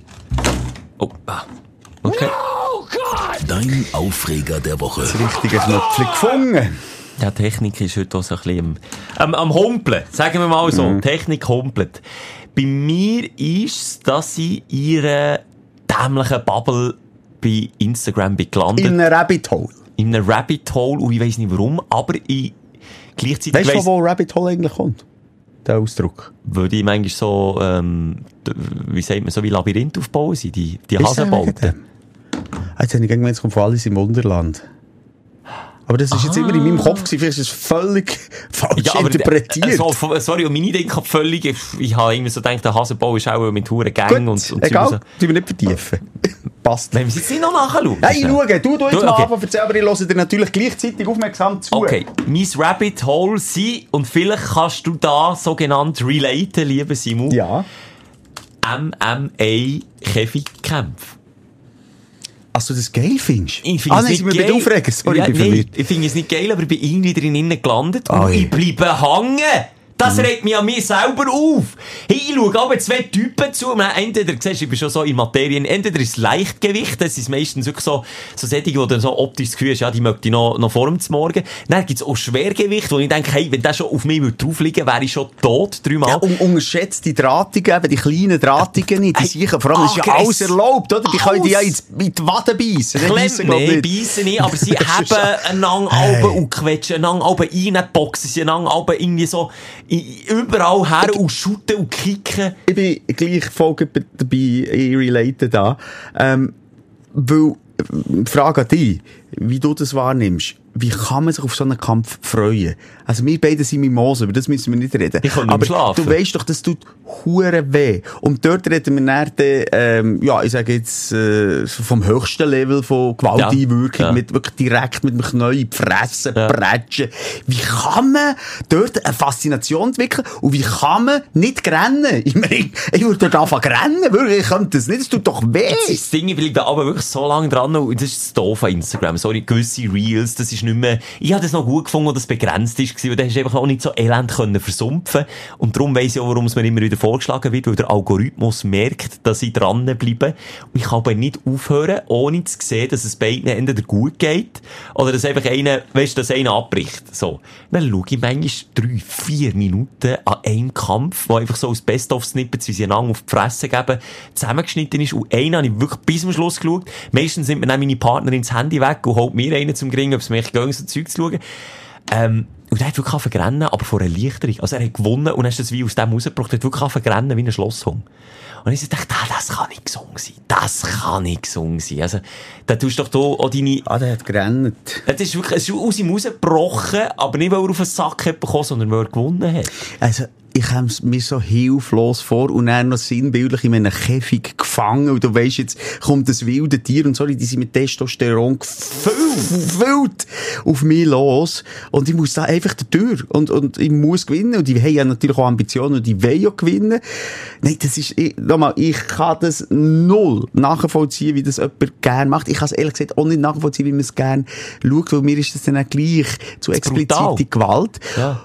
Oh, ah. Okay. No, God! Dein Aufreger der Woche. Das richtige Knöpfchen gefunden. Ja, Technik ist heute auch so ein bisschen am, am Humpeln, sagen wir mal so. Mhm. Technik humpelt. Bei mir ist es, dass ich ihre dämlichen Bubble bei Instagram bin gelandet. In einem Rabbit Hole. In einem Rabbit Hole, und ich weiss nicht warum, aber ich gleichzeitig weißt du, weiss, wo Rabbit Hole eigentlich kommt? Der Ausdruck. Würde ich manchmal so, ähm, wie sagt man, so wie Labyrinth aufbauen sind, die, die Hasenbauten. Jetzt habe ich gedacht, es kommt von alles im Wunderland. Aber das ist ah. jetzt immer in meinem Kopf gewesen, vielleicht ist es völlig falsch ja, interpretiert. Äh, so, sorry, und meine Idee hat völlig, ich habe immer so gedacht, der Hasenbau ist auch mit hohen Gängen und, und egal, so. Die wir nicht vertiefen. passt. Wenn wir es jetzt nicht noch nachschauen? Ja, ich schaue. Du, du jetzt Du, mal okay. anfangen, erzähl, aber ich höre dir natürlich gleichzeitig aufmerksam zu. Okay, mein Rabbit Hole sein, und vielleicht kannst du da sogenannt relaten, lieber Simon. Ja. M M A-Käfigkämpfe. Also du das geil findest? Ich finde ah, es nein, nicht sind wir geil. bei Aufregen? Sorry, Ja, ich bin nein, verwirrt. ich finde es nicht geil, aber ich bin irgendwie drinnen gelandet und Oh, ich ja. bleibe hängen. Das Mhm. regt mich an mir selber auf. Hey, ich schaue aber zwei Typen zu. Entweder, siehst du, ich bin schon so in Materien, entweder ist es Leichtgewicht, das ist meistens wirklich so, so Sättige, wo du so optisch das Gefühl hast, ja, die möchte ich noch, noch vor dem Morgen. Dann gibt es auch Schwergewicht, wo ich denke, hey, wenn der schon auf mich drauf liegen würde, wäre ich schon tot, dreimal. Ja, un unterschätzt die Drahtungen, eben die kleinen Drahtungen nicht. Die Hey, sicher, vor allem ist ja Aggress- alles erlaubt, oder? Die können die ja Alles. in die, in die Wade beißen. Die beißen, glaub Nein, nicht. beißen nicht, aber sie haben einander Hey. Alben und quetschen einander Alben rein, boxen sie einander Alben irgendwie so i- überall her und shooten und kicken. Ich bin gleich voll dabei, ich relate da. Ähm, weil, äh, Frage an dich, wie du das wahrnimmst. Wie kann man sich auf so einen Kampf freuen? Also wir beide sind Mimosen, über das müssen wir nicht reden. Ich kann nicht Aber schlafen. du weisst doch, das tut hure weh. Und dort reden wir dann, ähm, ja, ich sage jetzt, äh, vom höchsten Level von Gewalteinwirkung, Ja. mit wirklich direkt mit dem Knäuel fressen, Ja. prätschen. Wie kann man dort eine Faszination entwickeln? Und wie kann man nicht rennen? Ich meine, ich würde dort anfangen zu rennen, wirklich, ich könnte das nicht, das tut doch weh. Das Ding, ich bleibe aber wirklich so lange dran und das ist das Doof an Instagram. Sorry, gewisse Reels, das ist nicht mehr, ich habe das noch gut gefunden, wo das begrenzt ist, weil da hast du einfach auch nicht so elend können versumpfen. Und darum weiss ich auch, warum es mir immer wieder vorgeschlagen wird, weil der Algorithmus merkt, dass ich dranbleibe. Und ich kann aber nicht aufhören, ohne zu sehen, dass es beiden entweder gut geht, oder dass einfach einer, weißt du, dass einer abbricht. So. Dann schaue ich manchmal drei, vier Minuten an einem Kampf, wo einfach so aus Best-of-Snippets, wie sie einander auf die Fresse geben, zusammengeschnitten ist. Und einen habe ich wirklich bis zum Schluss geschaut. Meistens nimmt mir dann meine Partnerin das Handy weg und holt mir einen zum Gringen, ob es mich geht, so Zeug zu schauen. Ähm, und er hat wirklich angefangen zu rennen, aber vor Erleichterung. Also er hat gewonnen und dann ist das wie aus dem rausgebracht. Er hat wirklich angefangen zu rennen wie ein Schlosshund. Und ich dachte, ah, das kann nicht gesungen sein. Das kann nicht gesungen sein. Also, da tust du doch da auch deine... Ah, der hat gerannt. Es ist wirklich, es ist aus ihm rausgebrochen, aber nicht, weil er auf den Sack hat bekommen, sondern weil er gewonnen hat. Also, ich komme mir so hilflos vor und dann noch sinnbildlich in einem Käfig gefangen und du weisst, jetzt kommt das wilde Tier und sorry, die sind mit Testosteron gefüllt auf mich los und ich muss da einfach durch und, und ich muss gewinnen und die haben ja natürlich auch Ambitionen und die wollen ja gewinnen. Nein, das ist, ich, nochmal, ich kann das null nachvollziehen, wie das jemand gerne macht. Ich kann es ehrlich gesagt auch nicht nachvollziehen, wie man es gerne schaut, weil mir ist das dann auch gleich zu explizite Gewalt. Ja.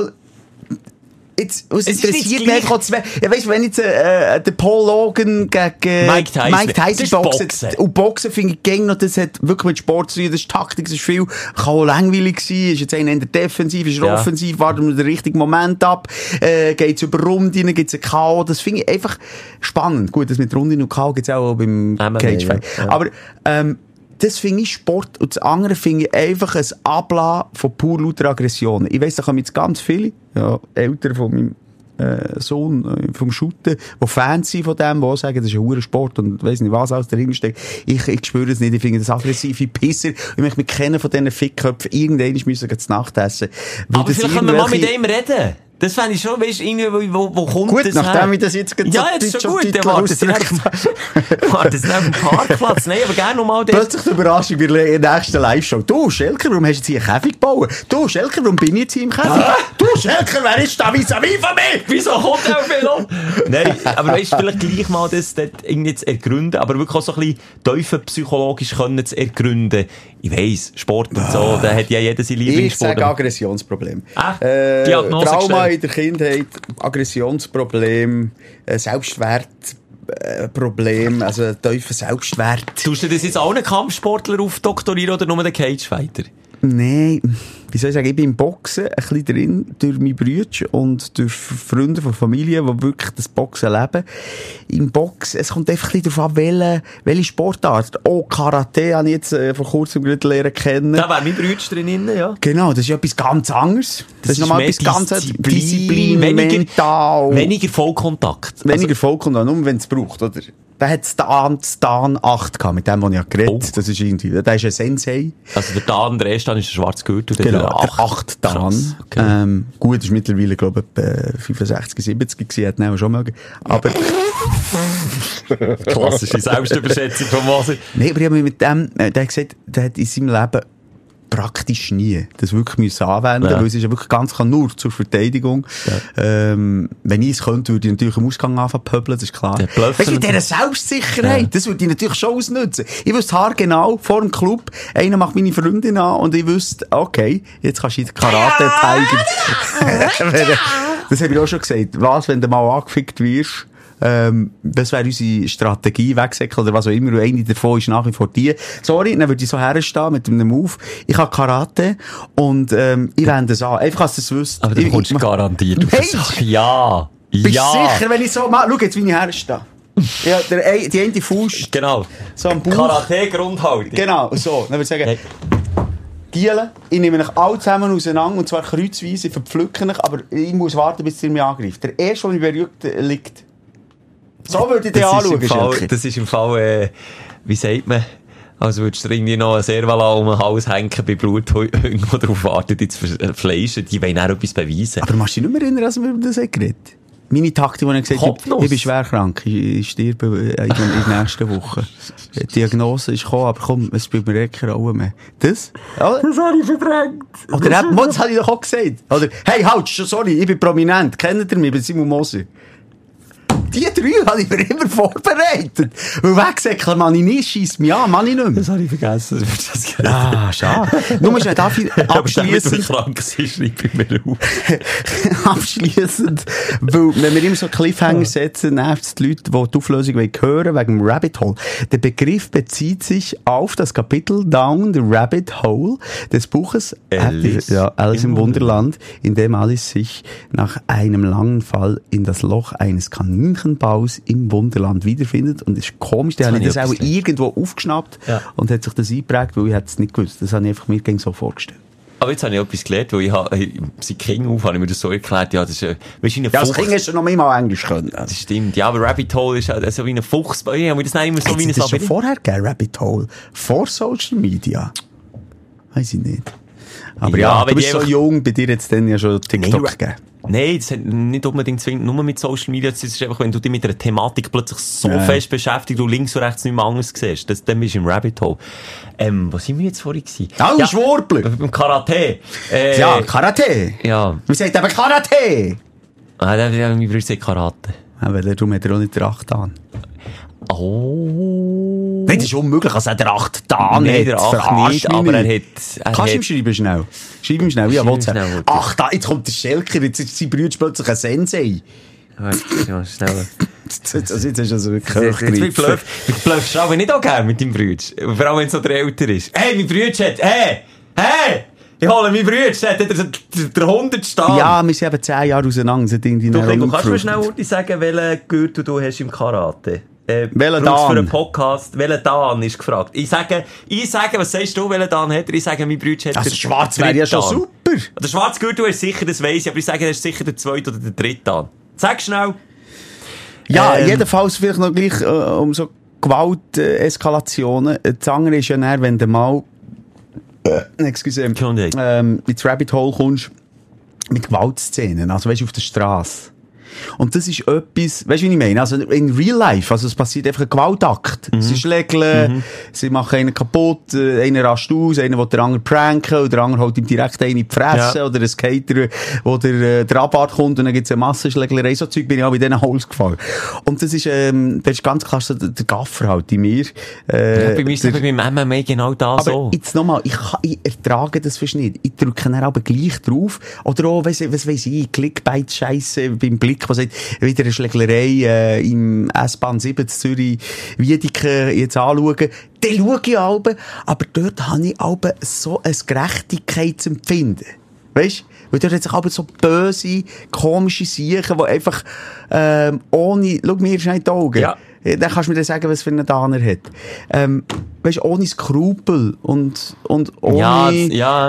Jetzt, es Es ist interessiert nicht mich einfach auch zwei. Ja, weißt du, wenn jetzt, äh, der Paul Logan gegen Mike Tyson. Mike Tyson Das ist boxen. Boxen. Und Boxen finde ich gängig noch, das hat wirklich mit Sport zu tun, das ist Taktik, das ist viel, kann auch langweilig sein, ist jetzt einer in der Defensiv, ist er Ja. offensiv, warten wir den richtigen Moment ab, äh, geht's über Runden, gibt's ein K O, das finde ich einfach spannend. Gut, das mit Runden und K O gibt's auch beim M M A, Cagefight. ja. Aber, ähm, das finde ich Sport. Und das andere finde ich einfach ein Ablassen von pur lauter Aggressionen. Ich weiss, da kommen jetzt ganz viele, ja, Eltern von meinem äh, Sohn äh, vom Shooten, die Fans sind von dem, die auch sagen, das ist ein hoher Sport und weiss nicht, was alles dahinter steckt. Ich, ich spüre das nicht. Ich finde das aggressive Pisser. Ich möchte mich kennen von diesen Fickköpfen. Irgendwann müssen wir zu Nacht essen. Weil Aber das vielleicht können wir mal mit irgendwelche- ihm reden. Das fände ich schon, weißt du, irgendwie, wo, wo kommt Gut, das nachdem her? ich das jetzt gerade Ja, so jetzt ist deutsch schon und gut. Titel Dann wartet sie ausgedrückt neben wartet sie neben dem Parkplatz. Nein, aber gerne nochmal dort. Plötzlich die Überraschung bei der nächsten Live-Show. Du, Schelker, warum hast du jetzt hier einen Käfig gebaut? Du, Schelker, warum bin ich jetzt hier im Käfig? Du, Schelker, wer ist da vis-à-vis von mir? Wieso kommt der Velo? Nein, aber weißt du, vielleicht gleich mal das dort irgendwie zu ergründen, aber wirklich auch so ein bisschen tiefenpsychologisch können zu ergründen. Ich weiss, Sport und so, da hat ja jeder sein Ich Lieblingssport. sage Aggressionsproblem. Ah, äh, Diagnose Trauma gestellt. in der Kindheit, Aggressionsproblem, äh, Selbstwertproblem, also ein tiefer Selbstwert. Tust du das jetzt allen Kampfsportler aufdoktorieren oder nur den Cagefighter? Nein, wie soll ich sagen, ich bin im Boxen ein bisschen drin, durch meine Brüder und durch Freunde von Familie, die wirklich das Boxen leben. Im Boxen, es kommt einfach ein bisschen darauf an, welche, welche Sportart. Oh, Karate habe ich jetzt äh, vor kurzem gerade lernen kennen. Da wäre mein Brüder drin, ja. Genau, das ist ja etwas ganz anderes. Das, Das ist ist nochmal mehr etwas ganz Disziplin, Disziplin, weniger- mental. Weniger Vollkontakt. Weniger Volk und auch nur, wenn es braucht, oder? der hat Stan, Stan acht gehabt, mit dem, wo ich ja geredet habe. Oh. Das ist irgendwie, der ist ein Sensei. Also der Dan, der erste Dan ist der schwarze Gürtel. Genau, der der acht Dan. Krass, okay. Ähm, gut, ist mittlerweile, glaube ich, etwa fünfundsechzig, siebzig gewesen, hätte ihn schon mögen. Aber, Klassische Selbstüberschätzung von Moser. nee, aber ich habe mich mit dem, äh, der hat gesagt, der hat in seinem Leben praktisch nie das wirklich müssen anwenden, Ja. weil es ist ja wirklich ganz klar nur zur Verteidigung. Ja. Ähm, wenn ich es könnte, würde ich natürlich am Ausgang anfangen zu pöbeln, das ist klar. Der Bluffen Weißt du, mit und- dieser Selbstsicherheit, Ja. das würde ich natürlich schon ausnutzen. Ich wüsste haargenau, vor dem Club, einer macht meine Freundin an und ich wüsste, okay, jetzt kannst du in den Karate-Tiger. Das habe ich auch schon gesagt. Was, wenn du mal angefickt wirst? Ähm, das wäre unsere Strategie, wegsäckeln oder was auch immer. Und eine davon ist nach wie vor die. Sorry, dann würde ich so herstehen mit einem Move. Ich habe Karate und ähm, ich wende es an. Einfach, dass du es wüsst. Aber du Ich- kommst ich- garantiert auf Nein! das Sache. Ja. Bist ja. du sicher, wenn ich so mache? Schau jetzt, wie ich herstehe. Ja, der, ein- die eine Fuß Genau. so am Bauch. Karate-Grundhaltung. Genau, so. Dann würde ich sagen, Hey. Gielen, ich nehme euch alle zusammen auseinander, und zwar kreuzweise, ich verpflücke euch, aber ich muss warten, bis ihr mich angreift. Der erste, der mich berührt, äh, liegt. So würde ich den Das ist anschauen, im Fall, Schelke. das ist im Fall, äh, wie sagt man, als würdest du dir irgendwie noch ein Servala um den Hals hängen bei Bluthünden, die darauf warten, die zu fleischen. Die wollen auch etwas beweisen. Aber machst du dich nicht mehr erinnern, als wir über das haben geredet? Meine Taktik, die ich gesagt habe, Kopfnuss. ich bin schwer krank, ich, ich sterbe äh, in, in der nächsten Woche. Die Diagnose ist gekommen, aber komm, es spielt mir keine Rolle mehr. Das? Oder? Das habe ich verdrängt. Oder eben, das habe ich doch auch gesagt. Oder, hey, halt, sorry, ich bin prominent. Kennt ihr mich? Ich bin Simon Moser. Die drei habe ich mir immer vorbereitet. Weil wegsäckeln man ich nicht, scheisst mich an, man ich nicht mehr. Das habe ich vergessen. Das wird das geredet. Ah, schade. Nur musst du dafür Aber damit du abschliessend, krank bist, schreibe ich mir auf. abschliessend, weil, wenn wir immer so Cliffhanger setzen, nervt es die Leute, die die Auflösung hören wollen, wegen dem Rabbit Hole. Der Begriff bezieht sich auf das Kapitel Down the Rabbit Hole des Buches Alice ja, Alice im im Wunderland, in dem Alice sich nach einem langen Fall in das Loch eines Kaninchenbaus im Wunderland wiederfindet. Und es ist komisch, der Das hat habe das ich auch etwas gelernt. irgendwo aufgeschnappt Ja. und hat sich das eingeprägt, weil ich hätte es nicht gewusst. Das habe ich einfach mir gegen so vorgestellt. Aber jetzt habe ich etwas gelernt, weil ich habe, ich, seit King auf habe ich mir das so erklärt, ja, das ist, äh, weißt du, wie ein Ja, als Fuchs. Kind hast du noch mehr mal Englisch können. Das stimmt, ja, aber Rabbit Hole ist halt so wie ein Fuchs, ich habe mir das nicht immer so Hat wie ein es das schon Labyrinth. vorher gegeben, Rabbit Hole? Vor Social Media? Weiss ich nicht. Aber Ja, ja, wenn du bist die so einfach- jung, bei dir jetzt dann ja schon TikTok Nein, gegeben. Nein, das hat nicht unbedingt zwingend nur mit Social Media zu tun. Es ist einfach, wenn du dich mit einer Thematik plötzlich so Ja. fest beschäftigst, du links und rechts nicht mehr anders siehst. Das, dann bist du im Rabbit Hole. Ähm, wo sind wir jetzt vorhin gewesen? Oh, Schwurbler! Beim Karate. Äh, Ja, Karate! Ja. Wie sagt aber Karate? Ah, da habe ich gesagt Karate. Ja, weil darum hat er auch nicht der acht an. Oh. Nein, das ist unmöglich, dass er der acht an Nein, hat. der acht Verarsch nicht, mich aber er nicht. hat... Er Kannst du ihm hat schreiben schnell? Schreib ihm schnell, wie er Schreib ihm will. schnell, Mutter. Ach, da, jetzt kommt der Schelker, jetzt ist sein Bruder plötzlich ein Sensei. ja, schnell. Also jetzt hast du also wirklich Jetzt hochgegriffen. blöffst du aber nicht auch gerne mit deinem Bruder. Vor allem, wenn es so der älter ist. Hey, mein Bruder hat... Hey! Hey! Ich hole meinen Bruder, der hat der, der hundert stehen. Ja, wir sind eben zehn Jahre auseinander. sind irgendwie Du, noch Klingo, kannst du mir rumgefruchtet. schnell Urti sagen, welchen Gürtel du hast im Karate? Äh, Welchen brauchst du Dan? für einen Podcast? Welchen Dan ist gefragt? Ich sage, ich sage, was sagst du, welchen Dan hat er? Ich sage, mein Bruder hat Also den schwarz wäre ja dritten schon Dan. super. Der schwarze Gürtel ist sicher, das weiss ich, aber ich sage, das ist sicher der zweite oder der dritte Dan. Sag schnell. Ja, Ähm, jedenfalls vielleicht noch gleich äh, um so Gewalteskalationen. Äh, das andere ist ja dann, wenn du mal äh, excuse, Gesundheit. ähm, ins Rabbit Hole kommst mit Gewaltszenen, also weißt du, auf der Straße. Und das ist etwas, weißt du, wie ich meine? Also in Real Life, also es passiert einfach ein Gewaltakt. Mhm. Sie schlägeln, sie machen einen kaputt, äh, einer rast aus, einer will den anderen pranken, oder der andere holt ihm direkt einen in die Fresse, Ja. oder ein Skater, wo der, äh, der Abfahrt kommt und dann gibt's eine Massenschlägerei. So Zeug bin ich auch bei diesen Holes gefallen. Und das ist, ähm, das ist ganz klar so der, der Gaffer halt in mir. Äh, Ja, bei mir ist es der- beim M M A genau da aber so. jetzt nochmal, ich, kann- ich ertrage das fast nicht. Ich drücke dann aber gleich drauf. Oder auch, weiss, was weiss ich, Clickbait-Scheisse beim Blick, was sagt, wieder eine Schlägerei äh, im S-Bahn sieben zu Zürich, Wiedeke jetzt anschauen. Dann schaue ich alle, aber dort habe ich alle so ein Gerechtigkeitsempfinden. Weißt du? Weil dort hat sich aber so böse, komische Siechen, die einfach ähm, ohne, schau mir schnell in die Augen. Ja. Dann kannst du mir dann sagen, was für einen Daner hat. Ähm, weißt du, ohne Skrupel und, und ohne... Ja, ja.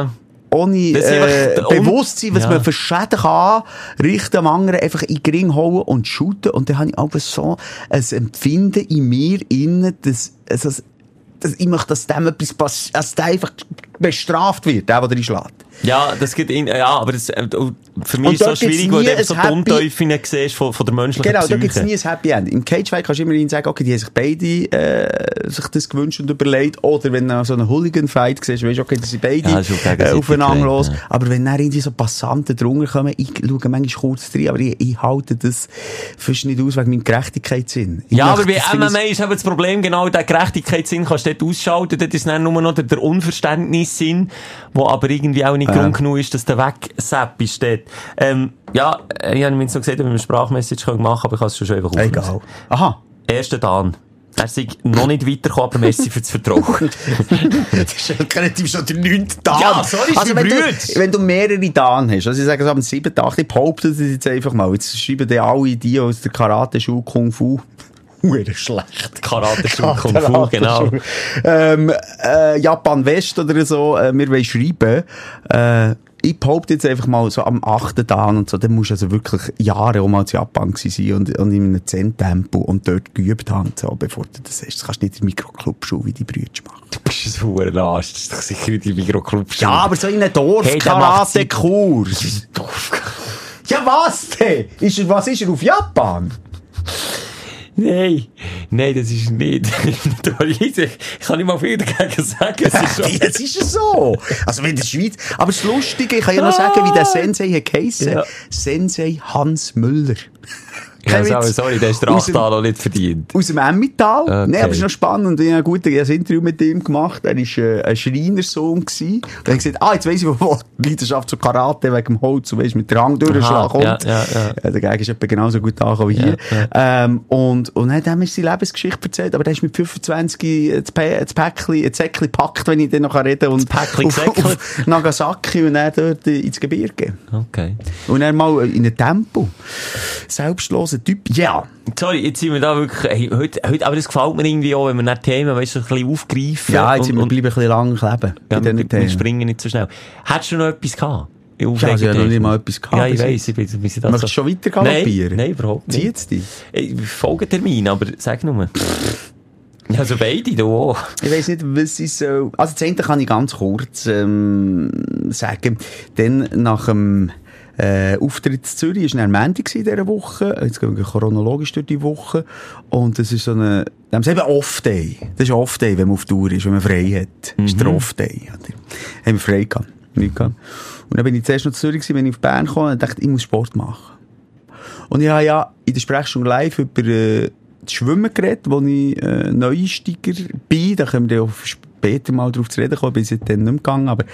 ohne äh, einfach, Bewusstsein, was ja. man für Schäden kann, richten am anderen einfach in den Ring hauen und shooten. Und dann habe ich aber so ein Empfinden in mir innen, dass, also, dass ich möchte, dass dem etwas passiert, dass der einfach bestraft wird, der, der drin schlägt. Ja, das geht in, ja, aber das, äh, für mich Und ist es so dort gibt's schwierig, weil nie du so ein die Happy- Untiefen siehst von, von der menschlichen Genau, da Psyche. gibt es nie ein Happy End. Im Cagefight kannst du immerhin sagen, okay, die haben sich beide äh, sich das gewünscht und überlegt. Oder wenn du so einen Hooligan-Fight siehst, weißt du, okay, das sind beide Ja, das ist auch äh, gegenseitig aufeinander los. ja. Aber wenn dann irgendwie so Passanten drunter kommen, ich schaue manchmal kurz rein, aber ich, ich halte das fast nicht aus wegen meinem Gerechtigkeitssinn. Ich Ja, aber möchte- bei das M M A finde ich- ist eben das Problem, genau, der Gerechtigkeitssinn kannst du dort ausschalten, dort ist dann nur noch der, der Unverständnissinn, wo aber irgendwie auch nicht Ja. Grund genug ist, dass der Wegsepp ist dort. Ähm, ja, ich habe mir jetzt noch gesagt, ob wir eine Sprachmessage machen können, aber ich kann es schon einfach auflösen. Egal. Aha. Erster Dan. Er ist noch nicht weitergekommen, aber merci für das Vertrauen. Das ist relativ schon der neunte Dan. Ja, sorry, ist also mein wenn du, Brüt. wenn du mehrere Dan hast, also ich sage so am siebten Tag, ich behaupte das jetzt einfach mal, jetzt schreiben die alle die aus der Karate-Schule Kung Fu. Huere schlecht. Karate-Schule, Kung Fu, genau. Ähm, äh, Japan West oder so, äh, wir wollen schreiben, äh, ich behaupte jetzt einfach mal so am achten Dan und so, dann musst du also wirklich Jahre auch mal in Japan gewesen sein und, und in einem Zen-Tempo und dort geübt haben, so, bevor du das hast. Das kannst du nicht in der Mikroclub-Schule wie die Brüder machen. Du bist ein verdammter Last. Das ist doch sicher wie die Mikroclub. Ja, aber so in einem Dorf-Karate-Kurs. Ja, was denn? Ist er, was ist er auf Japan? Nein, nein, das ist nicht. Ich kann nicht mal viel dagegen sagen. Es ist schon... Jetzt ist es so. Also, wenn der Schweiz, aber das Lustige, ich kann ja noch sagen, wie der Sensei hat geheissen. Ja. Sensei Hans Müller. Ja, Kein sorry, Witz. sorry, der ist der Aus dem- Achtal noch nicht verdient. Aus dem Emmental. Okay. Nein, aber es ist noch spannend. Ich habe gut, ich habe ein Interview mit ihm gemacht. Er war äh, ein Schreinersohn gewesen. Und er hat gesagt, ah, jetzt weiss ich, wo die Leidenschaft zu Karate wegen dem Holz, so weisst, mit der Hang durchschlagen kommt. ja, ja, ja. Ja, der Gag ist etwa genauso gut angekommen wie hier. Ja, Ähm, und, und dann hat er mir seine Lebensgeschichte erzählt, aber der ist mit fünfundzwanzig das, Pä das Päckchen, ein Säckchen gepackt, wenn ich dann noch reden kann. Und Päckchen auf, Säckchen? auf Nagasaki und dann dort ins Gebirge. Okay. Und dann mal in einem Tempo. Selbstloser Typ. Ja. Sorry, jetzt sind wir da wirklich, hey, heute, heute, aber das gefällt mir irgendwie auch, wenn wir nicht Themen, weißt du, ein bisschen aufgreifen. Ja, jetzt und, wir und, bleiben ein bisschen lang kleben. ja, bei wir, diesen wir Themen. springen nicht so schnell. Hättest du noch etwas gehabt? Ja, also ich habe noch nicht mal etwas gehabt. Ja, ich bis weiss, jetzt. ich bin, wir sind Möchtest du schon weiter galoppieren? Nein, nein, überhaupt nicht. Zieht's dich? Ey, Folgetermin, aber sag nur. Ja, also beide, du auch. Ich weiss nicht, was ich so... Also das eine kann ich ganz kurz ähm, sagen. Dann nach dem äh, Auftritt in Zürich war ein Montag in dieser Woche. Jetzt gehen wir chronologisch durch die Woche. Und das ist so eine... Das ist eben Off-Day. Das ist Off-Day, wenn man auf Tour ist, wenn man frei hat. Das ist der Off-Day. Oder? Haben wir frei gehabt. Nicht gehabt. Und dann bin ich zuerst noch in Zürich, wenn ich auf Bern kam und dachte, ich muss Sport machen. Und ich habe ja in der Sprechstunde live über äh, das Schwimmen geredet, wo ich äh, Neueinsteiger bin. Da können wir dann auch später mal drauf zu reden kommen, bin ich dann nicht mehr gegangen. Aber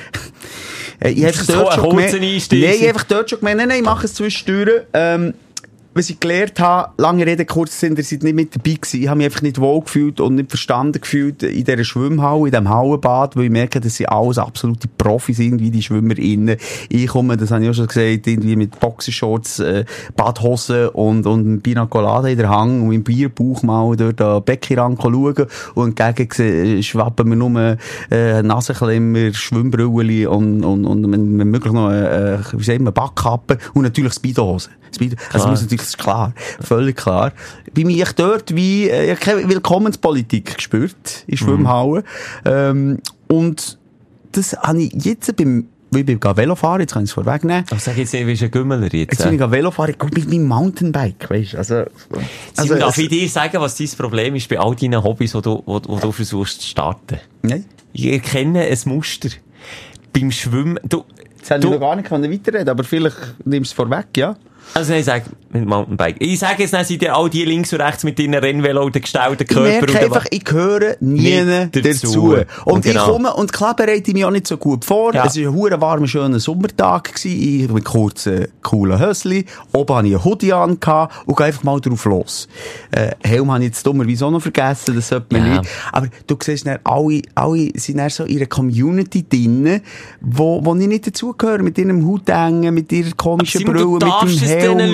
äh, ich habe Das ist dort so ein schon kurzer gemerkt, Einstieg. nein, ich habe einfach dort schon gemerkt, nein, nein, ich mache es zwischendurch. Ähm, was ich gelernt habe, lange Rede, kurz Sinn, ihr seid nicht mit dabei gewesen. Ich habe mich einfach nicht wohl gefühlt und nicht verstanden gefühlt in dieser Schwimmhalle, in diesem Hallenbad, weil ich merke, das sind alles absolute Profis, irgendwie die SchwimmerInnen. Ich komme, das habe ich auch schon gesagt, irgendwie mit Boxershorts, äh, Badhosen und, und einem Pina Colada in der Hang und mit dem Bierbauch mal dort an Beckenrand schauen und entgegen äh, schwappen wir nur äh, Nasenklemmer, Schwimmbrüllen und, und, und wenn wenn möglich noch äh, wie sagt man, Backkappe und natürlich Speedohosen. Speedo. Also muss natürlich, das ist klar, völlig klar. Bei mir ich dort wie, äh, ich habe keine Willkommenspolitik gespürt in Schwimmhallen. Mm. Ähm, und das habe ich jetzt beim, weil ich bin Velofahren, jetzt kann ich es vorwegnehmen. Aber sag jetzt nicht, du bist ein Gümmeler jetzt. Jetzt bin ich Velofahren, ich mit meinem Mountainbike, weißt du, also, Also, darf es- ich dir sagen, was dein Problem ist bei all deinen Hobbys, die du, wo, wo du versuchst zu starten? Nein. Ich erkenne ein Muster. Beim Schwimmen, du, Jetzt hätte du, ich noch gar nicht weiterreden, aber vielleicht nimmst du es vorweg, ja? also ich sag, mit Mountainbike. Ich sage jetzt, dann sind ja all die links und rechts mit deinen Rennvelo, den gestellten Ich Körper. merke und einfach, ich gehöre nie Nicht dazu. dazu. Und, Und ich genau. komme, und klar bereite ich mich auch nicht so gut vor. Ja. Es war ein verdammt warmer, schöner Sommertag gewesen. Ich mit kurzen, coolen Hösli. Oben hatte ich einen Hoodie an und gehe einfach mal drauf los. Äh, Helm habe ich jetzt dummerweise auch noch vergessen, das sollte man Ja. nicht. Aber du siehst dann, alle, alle sind dann so in einer Community drin, wo, wo ich nicht dazugehöre. Mit ihrem Hautengen, mit ihrer komischen Simon, Brille, du mit darfst dem es Helm. diesen Leuten mit, auch nicht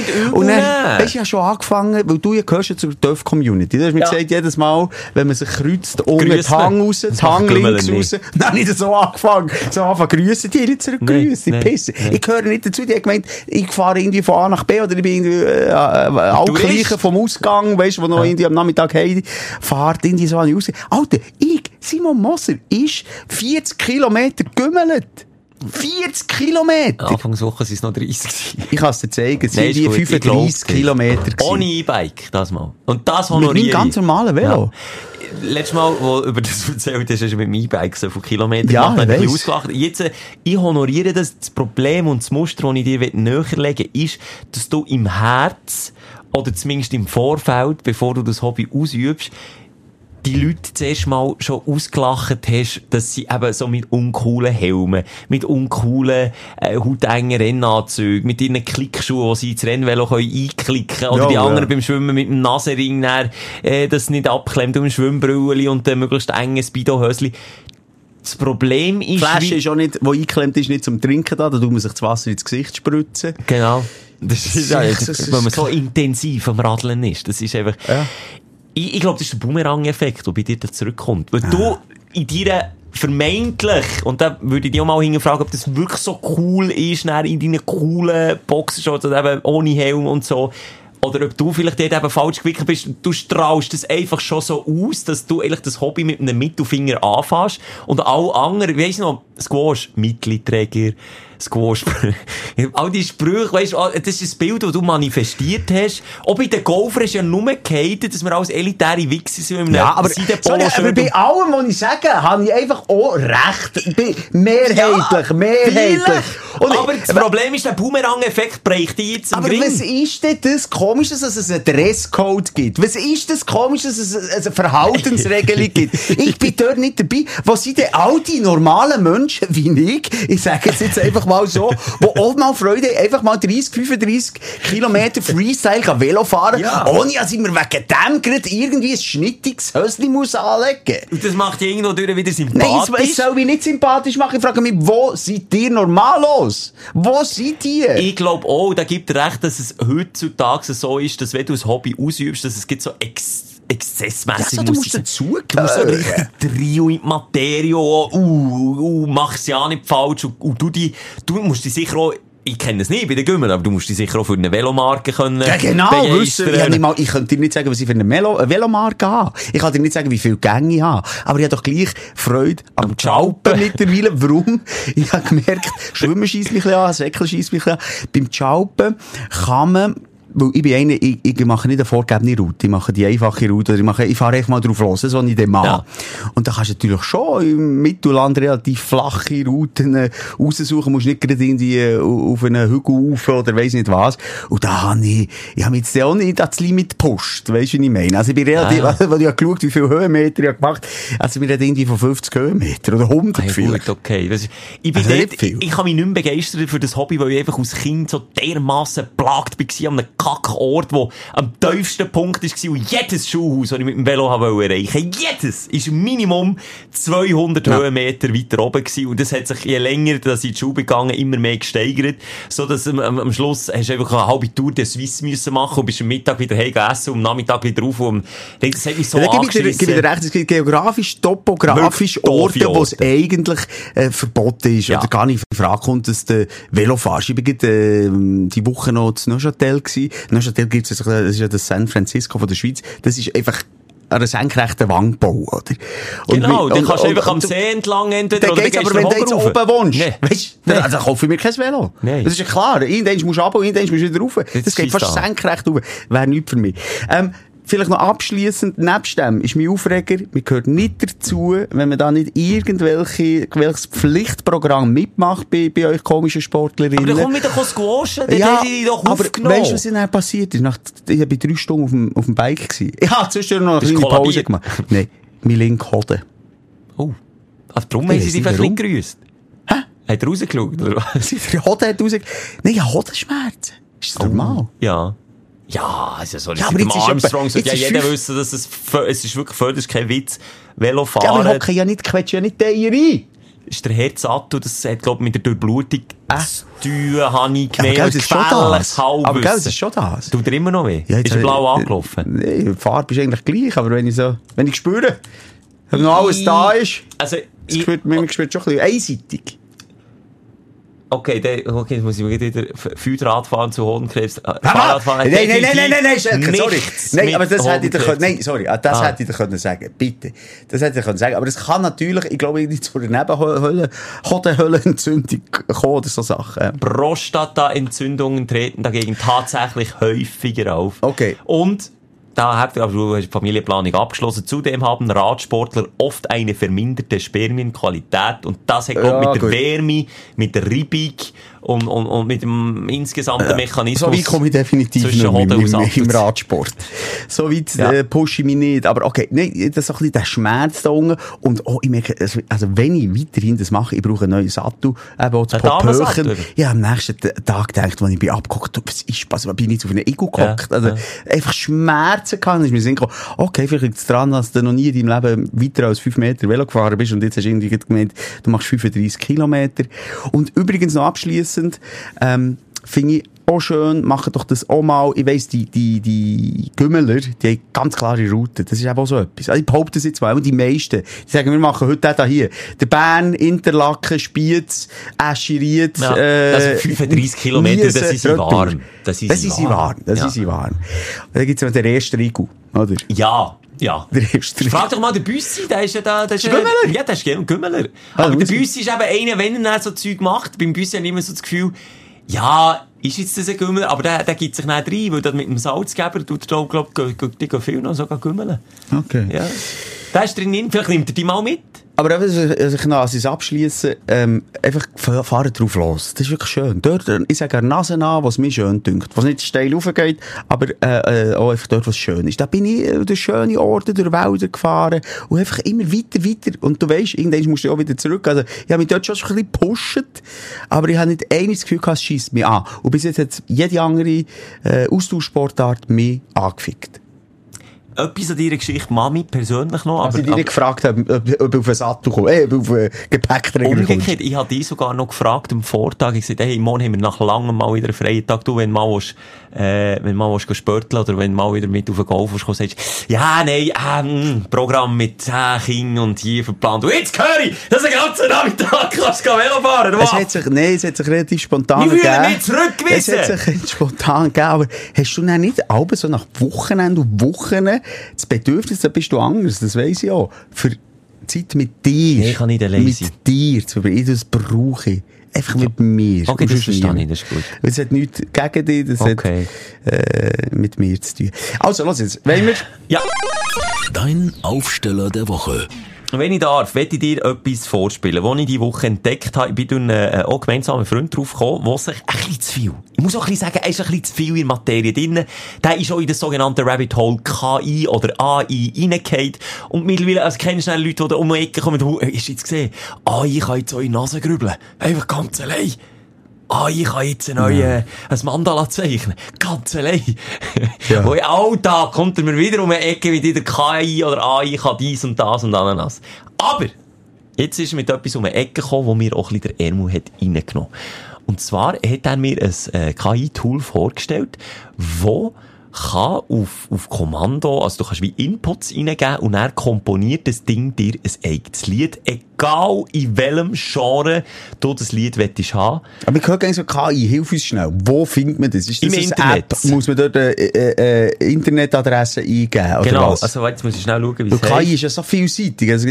nicht übel Und dann, nehmen. weisst du, ich habe schon angefangen, weil du ja gehörst zur T Ö F-Community. Du hast mir Ja. gesagt, jedes Mal, wenn man sich kreuzt, unten den Grüssen. Hang raus, den Das Hang macht links Gümmel raus. Dann nicht so angefangen, so anfangen zu grüssen. Die haben nicht zurückgrüssen, die Nein, pissen. nein. Ich gehöre nicht dazu, die haben gemeint, ich fahre irgendwie von A nach B, oder ich bin irgendwie, äh, äh, Altkleichen vom Ausgang, weisst du, wo noch Ja. irgendwie am Nachmittag heim fahrt, irgendwie so an raus. Alter, ich, Simon Moser, ist vierzig Kilometer gümmelt. vierzig Kilometer! Anfangswoche waren es noch dreißig. Ich kann es dir zeigen, es Nein, sind ist die gut, ich glaub's fünfunddreissig dir. Kilometer gewesen. Ohne E-Bike, das mal. Und das Mit honoriere meinem ich. ganz normalen Velo. Ja. Letztes Mal, wo du über das erzählt hast, hast du mit dem E-Bike so viele Kilometer Ja, gemacht, ich ein bisschen weiss. ausgelacht. Jetzt, äh, ich honoriere das. Das Problem und das Muster, das ich dir näher legen will, ist, dass du im Herz, oder zumindest im Vorfeld, bevor du das Hobby ausübst, die Leute zuerst mal schon ausgelacht hast, dass sie eben so mit uncoolen Helmen, mit uncoolen, äh, hautengen Rennanzügen, mit ihren Klickschuhen, wo sie ins Rennvelo können einklicken können, oder Ja, die ja. anderen beim Schwimmen mit dem Nasenring, dann, äh, das nicht abklemmt, um ein Schwimmbrülli und ein möglichst enges Speedo-Hösli. Das Problem ist, Die Flasche wie- ist auch nicht, die eingeklemmt ist, nicht zum Trinken da, da tut man sich das Wasser ins Gesicht spritzen. Genau. Das ist, Ja, ja, das ist- wenn man so intensiv am Radeln ist. Das ist einfach, Ja. ich, ich glaube, das ist der Boomerang-Effekt, der bei dir da zurückkommt. Weil du in deiner vermeintlich, und da würde ich dich auch mal hinterfragen, ob das wirklich so cool ist, dann in deinen coolen Boxershorts oder eben ohne Helm und so, oder ob du vielleicht dort eben falsch gewickelt bist. Du strahlst das einfach schon so aus, dass du eigentlich das Hobby mit einem Mittelfinger anfasst und alle anderen, weiss noch, Squash, Mittelträger, Squash, all die Sprüche, weisst du, das ist ein Bild, das du manifestiert hast. Auch bei den Golfern ist ja nur gehatet, dass wir als elitäre Wichser sind. in einem Ja, aber, sorry, Seidenpolo-Shirt aber bei allem, was ich sage, habe ich einfach auch recht. Ich bin mehrheitlich, mehrheitlich. Vielleicht. Aber das Problem ist, der Boomerang-Effekt bricht dich jetzt im Aber Ring. was ist denn das Komisches, dass es einen Dresscode gibt? Was ist das Komisches, dass es eine Verhaltensregelung gibt? Ich bin dort nicht dabei. Was sind denn all die normalen Menschen wie ich, ich sage es jetzt einfach mal so, die auch mal Freude haben, einfach mal dreißig, fünfunddreißig Kilometer Freestyle kann Velo fahren, Ja. ohne dass ich mir wegen dem gerade irgendwie ein schnittiges Hösli muss anlegen. Und das macht dich irgendwo durch wieder Nein, sympathisch. es, es soll mich nicht sympathisch machen. Ich frage mich, wo seid ihr normalos? Wo seid ihr? Ich glaube auch, da gibt recht, dass es heutzutage so ist, dass wenn du ein Hobby ausübst, dass es gibt so ex exzessmässig. Ja, so, du musst dazugehören. Du musst so richtig Trio in die Materie, uh, uh, mach's ja nicht falsch. Und, und du, die, du musst dich sicher auch, ich kenne es nicht bei den Gümmern, aber du musst dich sicher auch für eine Velomarke können Ja, genau, begeistern. wissen. Ich, hab nicht mal, ich könnte dir nicht sagen, was ich für eine Melo, eine Velomarke habe. Ich kann dir nicht sagen, wie viele Gänge ich habe. Aber ich habe doch gleich Freude am Am Chalpen Chalpen. mittlerweile. Warum? Ich habe gemerkt, Schwimmen scheisst mich ein bisschen an, Säckeln scheisst mich ein bisschen an. Beim Chalpen kann man, weil ich bin einer, ich, ich mache nicht eine vorgegebene Route, ich mache die einfache Route, oder ich mache, ich fahre einfach mal drauf los, so ich den mache. Ja. Und da kannst du natürlich schon im Mittelland relativ flache Routen äh, raussuchen, musst nicht gerade irgendwie äh, auf einen Hügel rauf oder weiss nicht was. Und da habe ich, ich habe jetzt auch nicht das Limit gepusht, weisst du, was ich meine? Also ich bin relativ, Ah, ja. weil ich habe geschaut, wie viele Höhenmeter ich habe gemacht, also wir reden irgendwie von fünfzig Höhenmeter oder hundert Ah, ja, vielleicht. gut, okay. Das ist, ich bin Also dort, nicht viel. ich, ich kann mich nicht mehr begeistern für das Hobby, weil ich einfach als Kind so dermassen plagt war an einem Kackort, wo am tiefsten Punkt war und jedes Schulhaus, das ich mit dem Velo wollte erreichen, jedes, ist Minimum zweihundert Ja. Höhenmeter weiter oben gewesen. Und das hat sich je länger, dass ich in die Schule gegangen, immer mehr gesteigert, so dass am, am, am Schluss hast du einfach eine halbe Tour der Suisse müssen machen und bist am Mittag wieder heim gegessen und am Nachmittag wieder rauf und das hat mich so Ja, da gebe ich dir, angeschissen. gebe ich dir recht, es gibt geografisch, topografisch Wirklich Orte, doofe wo es Orte. eigentlich äh, verboten ist, Ja. oder gar nicht in Frage kommt, dass du Velo fährst. Ich bin gerade, äh, die Woche noch in Neuchâtel gewesen. Neuchâtel gibt es, das ist ja das San Francisco von der Schweiz. Das ist einfach an einer senkrechten Wand gebaut, oder? Und Genau, mit- dann und- kannst du und- einfach am und- See entlang entweder Dann oder geht's gehst aber, wenn du hoch jetzt rauf. oben wohnst. Nee. Weisst, dann, dann kaufe ich mir kein Velo. Nein. Das ist ja klar. Irgendwann musst du runter und irgendwann musst du wieder rauf. Das ist geht fast da. senkrecht rauf. Wäre nichts für mich. Ähm, vielleicht noch abschliessend, nebst dem ist mein Aufreger, man gehört nicht dazu, wenn man da nicht irgendwelche, welches Pflichtprogramm mitmacht bei, bei euch komischen Sportlerinnen. Aber dann komm wieder squashen, dann Ja, hätte ich dich doch aber aufgenommen. weißt du, was dann passiert ist? Nach, ich war drei Stunden auf dem, auf dem Bike gewesen. Ich habe zwischendurch noch eine Bist kleine Pause kollabiert? gemacht. Nein, mein linker Hoden. Oh. Also darum Ich haben sie weiss dich nicht, vielleicht warum. nicht grüßt. Hä? Hat er rausgeschaut, oder was? Der Hoden hat rausge... Nein, ich habe Hodenschmerzen. Ist das normal? Ja. Ja, also so, Ja, ja, aber mit dem jetzt ist Armstrong etwa- sollte ja jetzt ist jeder fünf- wissen, dass es, f- es ist wirklich völlig kein Witz, Ja, aber Velofahren. ich hocke ja nicht, quetsche ja nicht Eier rein. ist der Herzsattel, das hat, glaube ich, mit der Durchblutung Äh? zu tun, habe ich Aber gemerkt. gell, das ist schon das. Aber gell, das ist schon das. Tut er immer noch weh? Ja, jetzt ist er habe ich- blau angelaufen? Nee, die Farbe ist eigentlich gleich, aber wenn ich so, wenn ich spüre, wenn noch alles da ist, Also, es ich, spürt, man spürt schon ein bisschen einseitig. okay, dann, okay, jetzt muss ich mir wieder Feuerrad fahren zu Hodenkrebs. Äh, Nein, Fahrradfahren. nein, nein, nein, nein, nein, Schelke, sorry. Nichts Nein, mit aber das hätte ich dir Hodenkrebs. können, nein, sorry, ah, das Ah. hätte ich dir können sagen, bitte. Das hätte ich dir können sagen, aber es kann natürlich, ich glaube, nicht zu einer Nebenhöhle, Hodenhöhlenentzündung kommen oder so Sachen. Prostata-Entzündungen treten dagegen tatsächlich häufiger auf. Okay. Und da habt ihr, also du hast die Familienplanung abgeschlossen. Zudem haben Radsportler oft eine verminderte Spermienqualität. Und das hat Ja, Gott mit der gut. Wärme, mit der Reibung und, und, und mit dem insgesamten Mechanismus. So weit komme ich definitiv zwischen nicht mehr Hoden im, und im, im Sattel. Radsport. So weit Ja. äh, pushe ich mich nicht. Aber okay, nein, das ist so ein bisschen der Schmerz da unten. Und oh, ich merke, also, also wenn ich weiterhin das mache, ich brauche einen neuen Sattel, eben auch zu Ein Damensattel, Popöchen. oder? Ja, am nächsten Tag gedacht, als ich bin abgeguckt, was ist, also bin ich jetzt auf einen Igel gehockt. Ja, also, ja. einfach Schmerzen gehabt. Dann ist mir Sinn gekommen, okay, vielleicht liegt es daran, dass du noch nie in deinem Leben weiter als fünf Meter Velo gefahren bist und jetzt hast du irgendwie gemeint, du machst fünfunddreissig Kilometer. Und übrigens noch abschliessend, ähm, finde ich auch schön, machen doch das auch mal. Ich weiss, die, die, die Gümmeler, die haben ganz klare Routen. Das ist eben auch so etwas. Also ich behaupte das jetzt mal, die meisten, die sagen, wir machen heute den da hier. Der Bern, Interlaken, Spiez, Escheried, Ja, äh, also fünfunddreissig Kilometer, das ist Retour. warm. Das ist Das ist sie warm. warm. Das Ja. ist sie warm. Und dann gibt's noch den ersten Rigu, oder? Ja, ja. Der erste Rigu. Frag doch mal den Büssi, der ist ja da, der ist ja, Gümmeler? ja, der ist Güm- Gümmeler. Ah, Aber der muss ich- Büssi ist eben einer, wenn er dann so Zeug macht, beim Büssi habe ich immer so das Gefühl, ja, ist jetzt das ein Gümmeler, aber der, der gibt sich nicht rein, weil das mit dem Salzgeber tut er, glaube ich, die gehen viel noch sogar gümmeln. Okay. Ja. Der ist drin, vielleicht nimmt er die mal mit. Aber eben, also ich noch, als ich es abschliesse, ähm, einfach f- fahren drauf los. Das ist wirklich schön. Dort, äh, ich sage eine Nase an, was mir schön dünkt. Was nicht steil raufgeht, aber, äh, äh, auch einfach dort, was schön ist. Da bin ich äh, durch schöne Orte, durch Wälder gefahren und einfach immer weiter, weiter. Und du weisst, irgendwann musst du auch wieder zurück. Also, ich habe mich dort schon ein bisschen gepusht, aber ich habe nicht eines das Gefühl gehabt, es schiesst mich an. Und bis jetzt hat jede andere, äh, Austauschsportart mich angefickt. Etwas an deiner Geschichte, Mami persönlich noch. Als aber, ich dich nicht gefragt habe, ob, ob du auf einen Sattel kommst, äh, ob du auf einen Gepäckträger kommst. Umgekehrt, ich habe dich sogar noch gefragt am Vortag. Ich gesagt, hey, morgen haben wir nach langem mal wieder einen freien Tag. Du, wenn du mal willst, äh, wenn du mal willst, spörteln oder wenn du mal wieder mit auf den Golf willst, kommen, sagst du, ja, nein, ähm, Programm mit äh, Kindern und hier verplant. Und jetzt höre ich, dass du den ganzen Nachmittag kannst du Velo fahren. Es hat sich, nein, es hat sich relativ spontan Wir fühlen gegeben. mich zurückgewiesen. Es hat sich spontan gegeben, aber hast du dann nicht alle so nach Wochenende und Wochen das Bedürfnis, da bist du anders, das weiss ich auch, für Zeit mit dir. Nee, ich kann nicht allein mit sein. dir zu verbringen. Das brauche ich. Einfach mit mir. Okay, Und das sonst verstehe ich, niemand. das ist gut. Es hat nichts gegen dich, das Okay. hat äh, mit mir zu tun. Also, los jetzt. Wollen wir... Ja. Dein Aufsteller der Woche. Wenn ich darf, möchte ich dir etwas vorspielen, das ich diese Woche entdeckt habe. Ich bin durch einen äh, auch gemeinsamen Freund drauf gekommen, der sich ein bisschen zu viel, ich muss auch ein bisschen sagen, er ist ein bisschen zu viel in der Materie drin. Der ist auch in das sogenannte Rabbit Hole K I oder A I reingefallen. Und mittlerweile, also kennst du schnell Leute, die da um die Ecke kommen, du, hast du jetzt gesehen, A I kann jetzt eure Nase grübeln. Einfach ganz allein. Ah, ich kann jetzt ein neues ein Mandala zeichnen. Ganz allein. Ja. Wo im Alltag kommt er mir wieder um eine Ecke, wie der K I oder A I kann dies und das und Ananas. Aber jetzt ist er mit etwas um eine Ecke gekommen, wo mir auch ein bisschen der Ärmel hat reingenommen. Und zwar hat er mir ein äh, K I-Tool vorgestellt, wo kann auf, auf Kommando, also du kannst wie Inputs reingeben und er komponiert das Ding dir ein eigenes Lied, egal in welchem Genre du das Lied möchtest haben. Aber ich höre gerne so K I, hilf uns schnell. Wo findet man das? Ist das Im eine Internet. App? Muss man dort eine äh, äh, Internetadresse eingeben? Oder Genau, was? also jetzt muss ich schnell schauen, wie Weil es K I heißt. ist ja so vielseitig. Also,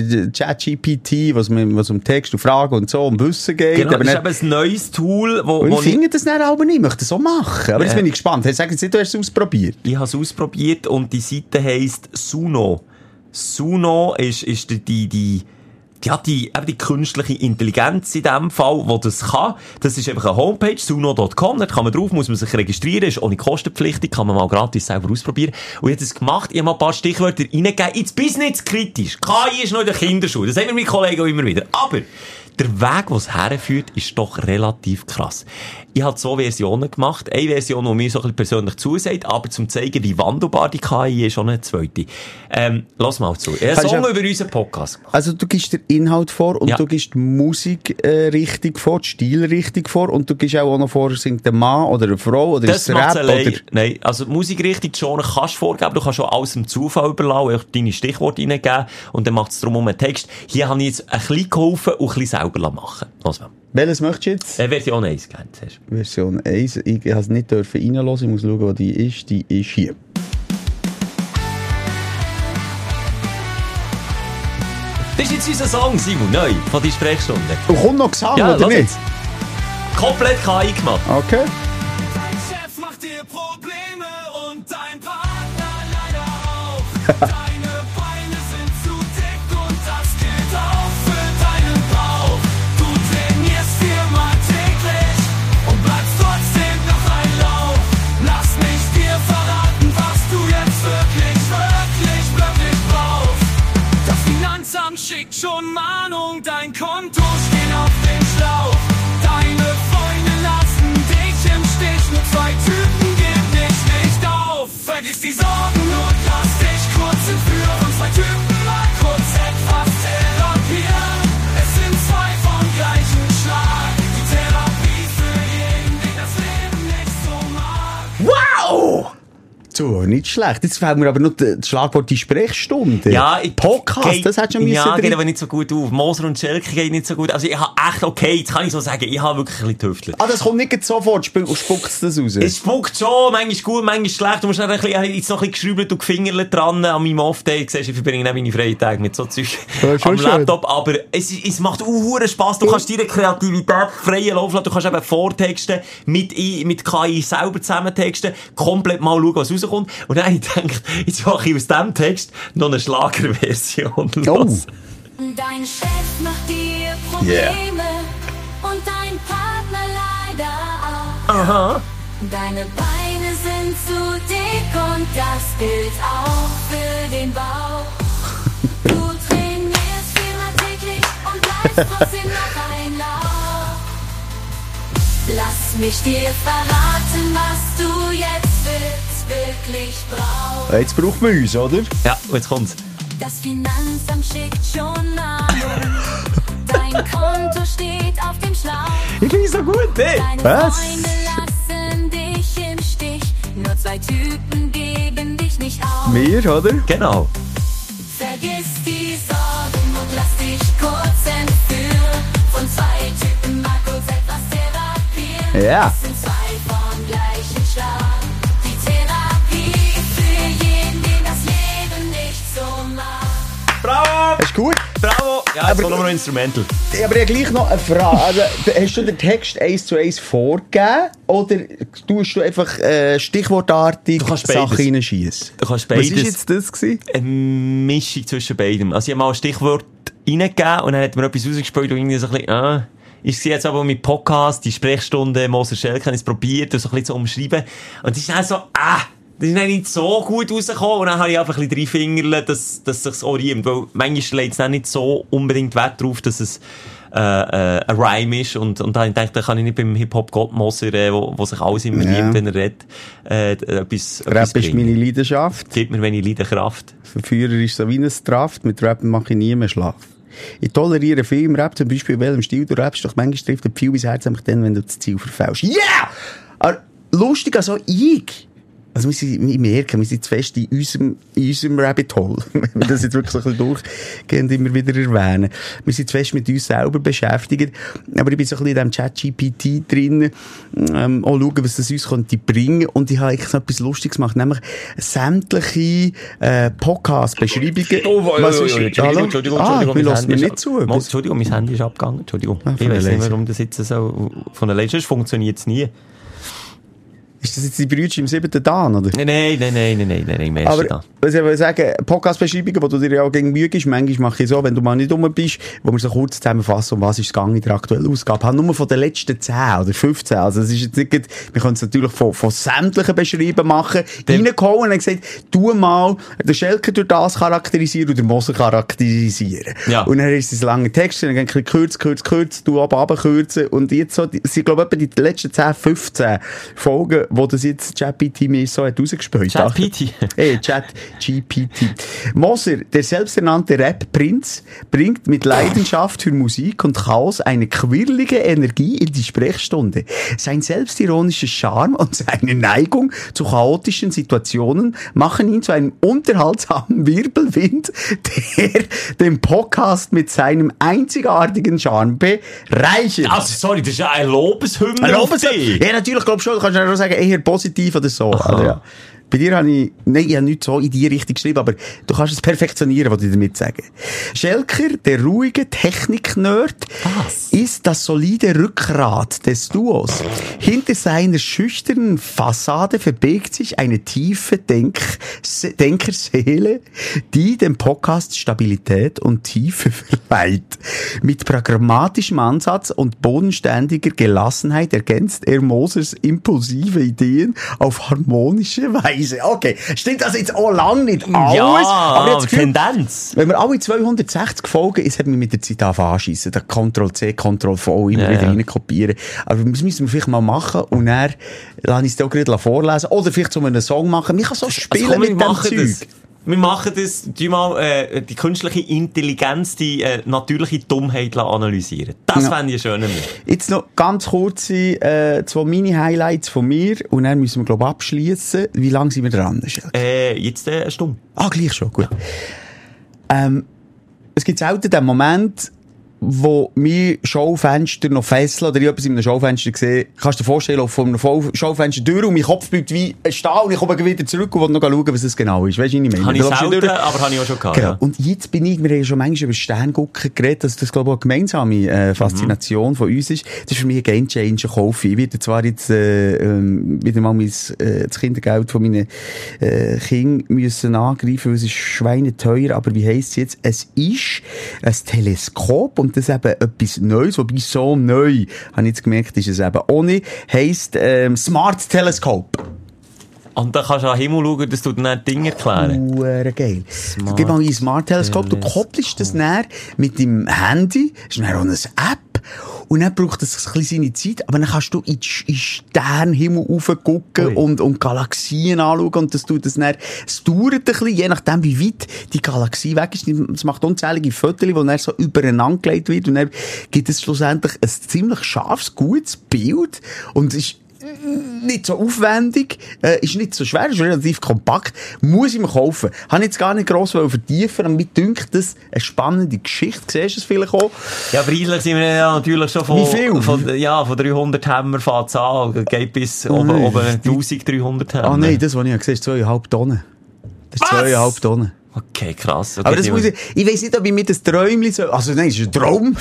ChatGPT, was, man- was um Text und Fragen und so, um Wissen geht. Genau, aber das ist nicht, eben ein neues Tool, wo, und wo ich finde das dann aber nicht. Ich möchte das so machen. Aber jetzt Ja. bin ich gespannt. Hey, sag jetzt nicht, du hast es ausprobiert. ich habe es ausprobiert und die Seite heisst Suno. Suno ist, ist die, die, die, ja, die, eben die künstliche Intelligenz in dem Fall, wo das kann. Das ist einfach eine Homepage, suno Punkt com, da kann man drauf, muss man sich registrieren, ist ohne kostenpflichtig, kann man mal gratis selber ausprobieren. Und ich habe das gemacht, ich habe mal ein paar Stichwörter reingegeben, ins Business kritisch. K I ist noch in der Kinderschule, das haben wir mit Kollegen auch immer wieder. Aber der Weg, der es herführt, ist doch relativ krass. Ich habe zwei Versionen gemacht. Eine Version, die mir so ein bisschen persönlich zusagt, aber zum zeigen, wie wandelbar die K I ist, schon eine zweite. Ähm, lass mal zu. Ich habe einen Song ja über unseren Podcast gemacht. Also du gibst den Inhalt vor und ja. du gibst die Musik äh, richtig vor, die Stil richtig vor und du gibst auch noch vor, singt ein Mann oder eine Frau oder das ein Rap allein. oder... Nein, also die Musikrichtung schon kannst du vorgeben, du kannst schon alles dem Zufall überlassen, auch deine Stichworte reingeben und dann macht es darum um einen Text. Hier habe ich jetzt ein bisschen geholfen und ein bisschen selber machen. Lass mal. Welches möchtest du jetzt? Äh, Version eins gerne zuerst. Version eins. Ich habe es nicht dürfen reinhören. Ich muss schauen, wo die ist. Die ist hier. Das ist jetzt unser Song, Simon, neu, von die Sprechstunde. Und kommt noch Gesang, Ja, oder lass nicht? jetzt. Komplett K I gemacht. Okay. Dein Chef macht dir Probleme und dein Partner leider auch. Deine Beine sind zu dick und das gilt auch für deinen Bauch. Du trainierst viermal täglich und bleibst trotzdem noch ein Lauch. Lass mich dir verraten, was du jetzt wirklich, wirklich, wirklich brauchst. Das Finanzamt schickt schon Mahnung, dein Konto steht auf dem Schlauch. Deine Freunde lassen dich im Stich, nur zwei Typen geben dich nicht auf. Vergiss die Sorgen und lass dich kurz entführen. Zwei Typen mal kurz etwas therapieren. Es sind zwei vom gleichen Schlag. Die Therapie für jeden, den das Leben nicht so mag. Wow! So, nicht schlecht. Jetzt fällt mir aber noch das Schlagwort die Sprechstunde. Ja, ich, Podcast, geht, das hättest du schon ja, müssen geht drin. aber nicht so gut auf. Moser und Schelke geht nicht so gut. Also ich habe echt, okay, jetzt kann ich so sagen, ich habe wirklich ein bisschen getüftelt. Ah, das kommt nicht sofort, spuckt es das raus? Es spuckt schon, manchmal gut, manchmal schlecht. Du musst dann ein bisschen, ich habe jetzt noch ein bisschen geschrübelt und gefingerlet dran an meinem Off-Day. Du siehst, ich verbringe nicht meine freien Tage mit so Zeug Ja, schon am schön. Laptop. Aber es, es macht auch Spass. Du kannst deine Kreativität freien Lauf lassen. Du kannst eben vortexten, mit, I- mit K I selber zusammentexten, komplett mal schauen, was rauskommt. Und dann habe ich gedacht, jetzt mache ich aus diesem Text noch eine Schlagerversion. Oh. Los. Dein Chef macht dir Probleme und dein Partner leider auch. Aha. Deine Beine sind zu dick und das gilt auch für den Bauch. Du trainierst viermal täglich und bleibst trotzdem noch ein Lauch. Lass mich dir verraten, was du jetzt willst, wirklich brauchst. Jetzt braucht man uns, oder? Ja, und jetzt kommt's. Das Finanzamt schickt schon Mahnung. Dein Konto steht auf dem Schlauch. Ich finde es so gut, ey. Deine Was? Freunde lassen dich im Stich. Nur zwei Typen geben dich nicht auf. Wir, oder? Genau. Vergiss die Sorgen und lass dich kurz entführen. Von zwei Typen mal kurz etwas therapieren. Ja. Es sind zwei vom gleichen Schlag. Die Therapie für jeden, den das Leben nicht so mag. Bravo! Das ist gut. Bravo! Ja, jetzt Aber- kommt noch ein Instrumental. Ja, aber ich habe gleich noch eine Frage. Also, hast du den Text eins zu eins vorgegeben oder tust du einfach äh, stichwortartig Du kannst beides. Sachen reinschießen? Du kannst Was beides. war jetzt das gewesen? Eine Mischung zwischen beidem. Also ich habe mal ein Stichwort reingegeben und dann hat mir etwas rausgespielt und irgendwie so ein bisschen, ah, ich sehe jetzt aber mit Podcast, die Sprechstunde, Moser Schelke, habe ich es probiert, das so ein bisschen zu umschreiben. Und es ist dann so, ah, das ist dann nicht so gut rausgekommen und dann habe ich einfach ein bisschen drei Fingerle, dass, dass sich's auch riemt, weil manchmal legt es dann nicht so unbedingt Wert darauf, dass es äh, äh, ein Rhyme ist und, und dann denke ich, da kann ich nicht beim Hip-Hop-Gott Moser, äh, wo, wo sich alles immer Ja. riemt, wenn er redet, äh, etwas, etwas Rap ist bringen. meine Leidenschaft. Gibt mir, wenn ich leide, Kraft. Verführer ist so wie ein Straft. Mit Rappen mache ich nie mehr Schlaf. Ich toleriere viel im Rap, zum Beispiel in welchem Stil du rappst, doch manchmal trifft der Pfeil ins Herz einfach dann, wenn du das Ziel verfällst. Yeah! Aber lustig, also ich. Also wir sind, ich merke, wir sind zu fest in unserem, in unserem Rabbit Hole. Wenn wir das jetzt wirklich so ein bisschen durchgehend immer wieder erwähnen. Wir sind zu fest mit uns selber beschäftigt. Aber ich bin so ein bisschen in diesem Chat-G P T drin, ähm, auch schauen, was das uns könnte bringen. Und ich habe eigentlich so etwas Lustiges gemacht, nämlich sämtliche, äh, Podcast-Beschreibungen. Was ist- Hallo? Entschuldigung, Ah, Entschuldigung, wir mein lassen Handy mir ist nicht zu. ab- Mal, Entschuldigung, mein Handy ist abgegangen. Entschuldigung. Ah, ich von der weiß nicht, Laser. warum das jetzt so von der Laser ist. Funktioniert es nie. Ist das jetzt die Brüder im siebten Dan, oder? Nein, nein, nein, nein, nein, nein, nein, im ersten Aber, Dan. was ich will sagen, Podcast-Beschreibungen, wo du dir ja auch gegen Mühe gibst, manchmal mache ich so, wenn du mal nicht rum bist, wo wir so kurz zusammenfassen, um was ist es gegangen in der aktuellen Ausgabe. Habe nur von den letzten zehn oder fünfzehn, also es ist jetzt nicht, wir können es natürlich von, von sämtlichen Beschreiben machen, reingehauen und gesagt, tu mal den Schelker durch das charakterisieren und den Moser charakterisieren. Ja. Und dann ist es ein langer Text, dann ein bisschen kürz, kürz, kürz, du ab, ab, kürzen und jetzt so, es sind, glaube ich, etwa die letzten zehn, fünfzehn Folgen, wo das jetzt ChatGPT mir so hat rausgespielt. ChatGPT? Hey, ChatGPT. Moser, der selbsternannte Rap-Prinz, bringt mit Leidenschaft für Musik und Chaos eine quirlige Energie in die Sprechstunde. Sein selbstironischer Charme und seine Neigung zu chaotischen Situationen machen ihn zu einem unterhaltsamen Wirbelwind, der den Podcast mit seinem einzigartigen Charme bereichert. Also, sorry, das ist ja ein Lobeshymne Ein auf Lobeshymne? dich. Ja, natürlich, glaub schon. Du kannst ja auch sagen, eher positiv oder so. Also, ja. Bei dir habe ich, nein, ich habe nicht so in die Richtung geschrieben, aber du kannst es perfektionieren, was ich damit sage. Schelker, der ruhige Technik-Nerd, ist das solide Rückgrat des Duos. Hinter seiner schüchternen Fassade verbirgt sich eine tiefe Denk Denkerseele, die dem Podcast Stabilität und Tiefe verleiht. Mit pragmatischem Ansatz und bodenständiger Gelassenheit ergänzt er Mosers impulsive Ideen auf harmonische Weise. Okay, stimmt das jetzt auch lang nicht alles? Ja, aber jetzt Gefühl, Tendenz. wenn wir alle zweihundertsechzig Folgen, es hat mich mit der Zeit anschiessen, da Ctrl-C, Ctrl-V immer Ja, wieder ja. rein kopieren. Aber das müssen wir vielleicht mal machen und dann lasse ich es dir auch gerade vorlesen. Oder vielleicht so einen Song machen. Ich kann so spielen komm, wir mit dem machen Zeug. das. Wir machen das, die mal, äh, die künstliche Intelligenz, die äh, natürliche Dummheit analysieren. Das Ja. fände ich schön. Jetzt noch ganz kurze äh, zwei Mini-Highlights von mir und dann müssen wir, glaube ich, abschliessen. Wie lange sind wir dran, Schelke? Äh, jetzt äh, eine Stunde. Ah, gleich schon, gut. Ähm, es gibt selten den Moment, wo mir Schaufenster noch fesseln oder ich etwas in einem Schaufenster sehe, kannst du dir vorstellen, auf einem Schaufenster durch und mein Kopf bleibt wie ein Stehen und ich komme wieder zurück und will noch schauen, was es genau ist. Weißt du, was ich meine? Habe ich Du läufst selten, durch. aber habe ich auch schon gehabt. Genau. Ja. Und jetzt bin ich, wir haben ja schon manchmal über Sterngucken geredet, dass das, glaube ich, auch eine gemeinsame äh, Faszination mhm. von uns ist. Das ist für mich ein Gamechanger kaufen. Ich werde zwar jetzt äh, ähm, wieder mal mein, äh, das Kindergeld von meinen äh, Kindern müssen angreifen, weil es ist schweineteuer, aber wie heisst es jetzt? Es ist ein Teleskop und das eben etwas Neues, wobei so neu, habe ich jetzt gemerkt, ist es eben auch nicht, heisst ähm, Smart Telescope. Und dann kannst du an den Himmel schauen, dass du dann Dinge erklären. Uere geil. Du gibst mal ein Smart Teleskop, du koppelst das näher mit deinem Handy, ist dann auch eine App, und dann braucht das ein bisschen seine Zeit, aber dann kannst du in den Sternenhimmel raufgucken und, und Galaxien anschauen, und das tut das dann, es dauert ein bisschen, je nachdem, wie weit die Galaxie weg ist. Es macht unzählige Fotos, die dann so übereinander gelegt wird, und dann gibt es schlussendlich ein ziemlich scharfes, gutes Bild, und es ist nicht so aufwendig, äh, ist nicht so schwer, ist relativ kompakt, muss ich mir kaufen. Habe ich jetzt gar nicht gross vertiefen, aber mir dünkt das eine spannende Geschichte. Siehst du es vielleicht auch? Ja, preislich sind wir ja natürlich schon von, Wie viel? von, ja, von dreihundert Hammer fängt es an, geht bis Oh oben, nein. oben tausenddreihundert Hammer. Ah nein, das, was ich gesehen habe, ist zweieinhalb Tonnen. Das ist zweieinhalb Tonnen. Okay, krass. Okay, Aber das die- muss ich, ich weiss nicht, ob ich mir das Träumchen so, also nein, es ist ein Traum,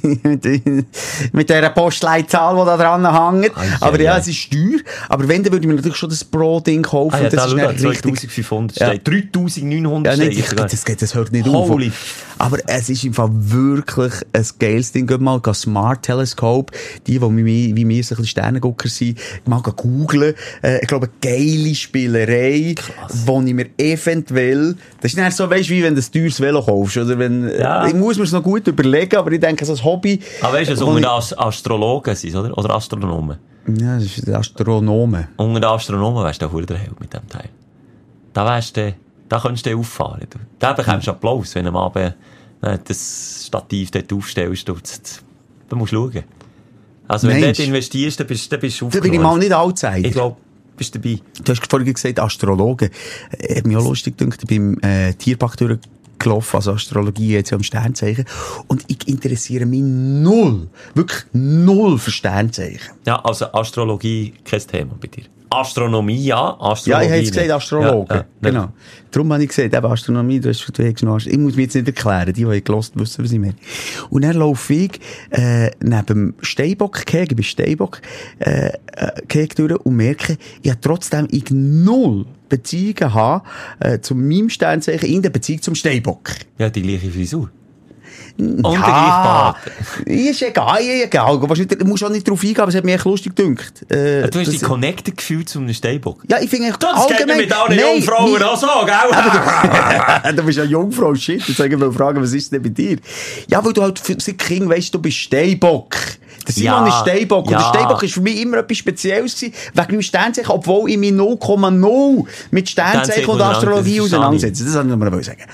mit dieser Postleitzahl, die da dran hängt. Ai, aber ai, ja, ai. es ist teuer. Aber wenn, dann würde ich mir natürlich schon das Pro-Ding kaufen. Ah, ja, und das da, ist schau dann da, richtig. zweitausendfünfhundert Ja. steht. dreitausendneunhundert Ja, nein, steht das, sogar. das, geht, das hört nicht Holy. auf. Aber es ist im Fall wirklich ein geiles Ding. Geht mal ein Smart Telescope, die, die wie, mir- wie wir so ein bisschen Sternengucker sind, mal googlen. Äh, ich glaube, eine geile Spielerei, wo ich mir eventuell, das ist nicht so, weißt du, wie wenn du ein teures Velo kaufst, oder wenn, Ja. ich muss mir es noch gut überlegen, aber ich denke, so ein Hobby. Aber weißt du, so wo unter ich- den As- Astrologen sind, oder? Oder Astronomen. Ja, das ist der Astronome. Unter den Astronomen wärst du der der Held mit dem Teil. Da wärst du, da könntest du auffahren. Du. Da bekommst du Applaus, wenn du am Abend äh, das Stativ dort aufstellst. Du, da musst du schauen. Also, wenn du Mensch. dort investierst, dann bist, dann bist du Da bin ich mal aufgeräumt. nicht allzeit. Ich glaube, bist dabei. Du hast vorhin gesagt, Astrologen. Äh, Hat mich auch lustig gedacht, ich bin im äh, Tierpark durchgelaufen, also Astrologie jetzt ja am Sternzeichen. Und ich interessiere mich null, wirklich null für Sternzeichen. Ja, also Astrologie, kein Thema bei dir. Astronomie, ja. Astrologie. Ja, ich habe jetzt gesagt Astrologen. Ja, ja, genau. Darum habe ich gesagt, eben Astronomie, du hast, du hast noch, ich muss mir jetzt nicht erklären, die, die ich gehört wissen, was ich meine. Und dann laufe ich, äh, neben dem Steinbock-Keg, ich bin Steinbock, äh, Keg durch und merke, ich habe trotzdem ich null Beziehungen habe, äh, zu meinem Sternzeichen in der Beziehung zum Steinbock. Ja, die gleiche Frisur. Und ja, der gleiche Bart. Ist egal, egal. Du musst auch nicht drauf eingehen, aber es hat mich echt lustig gedünkt. Äh, Du hast dich das- connected gefühlt zu einem Steinbock. Ja, ich finde eigentlich Das geht mir mit allen Nein, Jungfrauen nie- auch so, gell? Du bist ja Jungfrau, shit. Jetzt wollte ich fragen, was ist denn bei dir? Ja, weil du halt für seit Kind weisst, du bist Steinbock. Der Simon Ja, ist Steinbock. Und ja. der Steinbock ist für mich immer etwas Spezielles gewesen, wegen meinem Sternzeichen, obwohl ich mich null Komma null mit Sternzeichen Sternzeichen und Astrologie das verstehe ich. auseinandersetze. Das wollte ich noch mal sagen.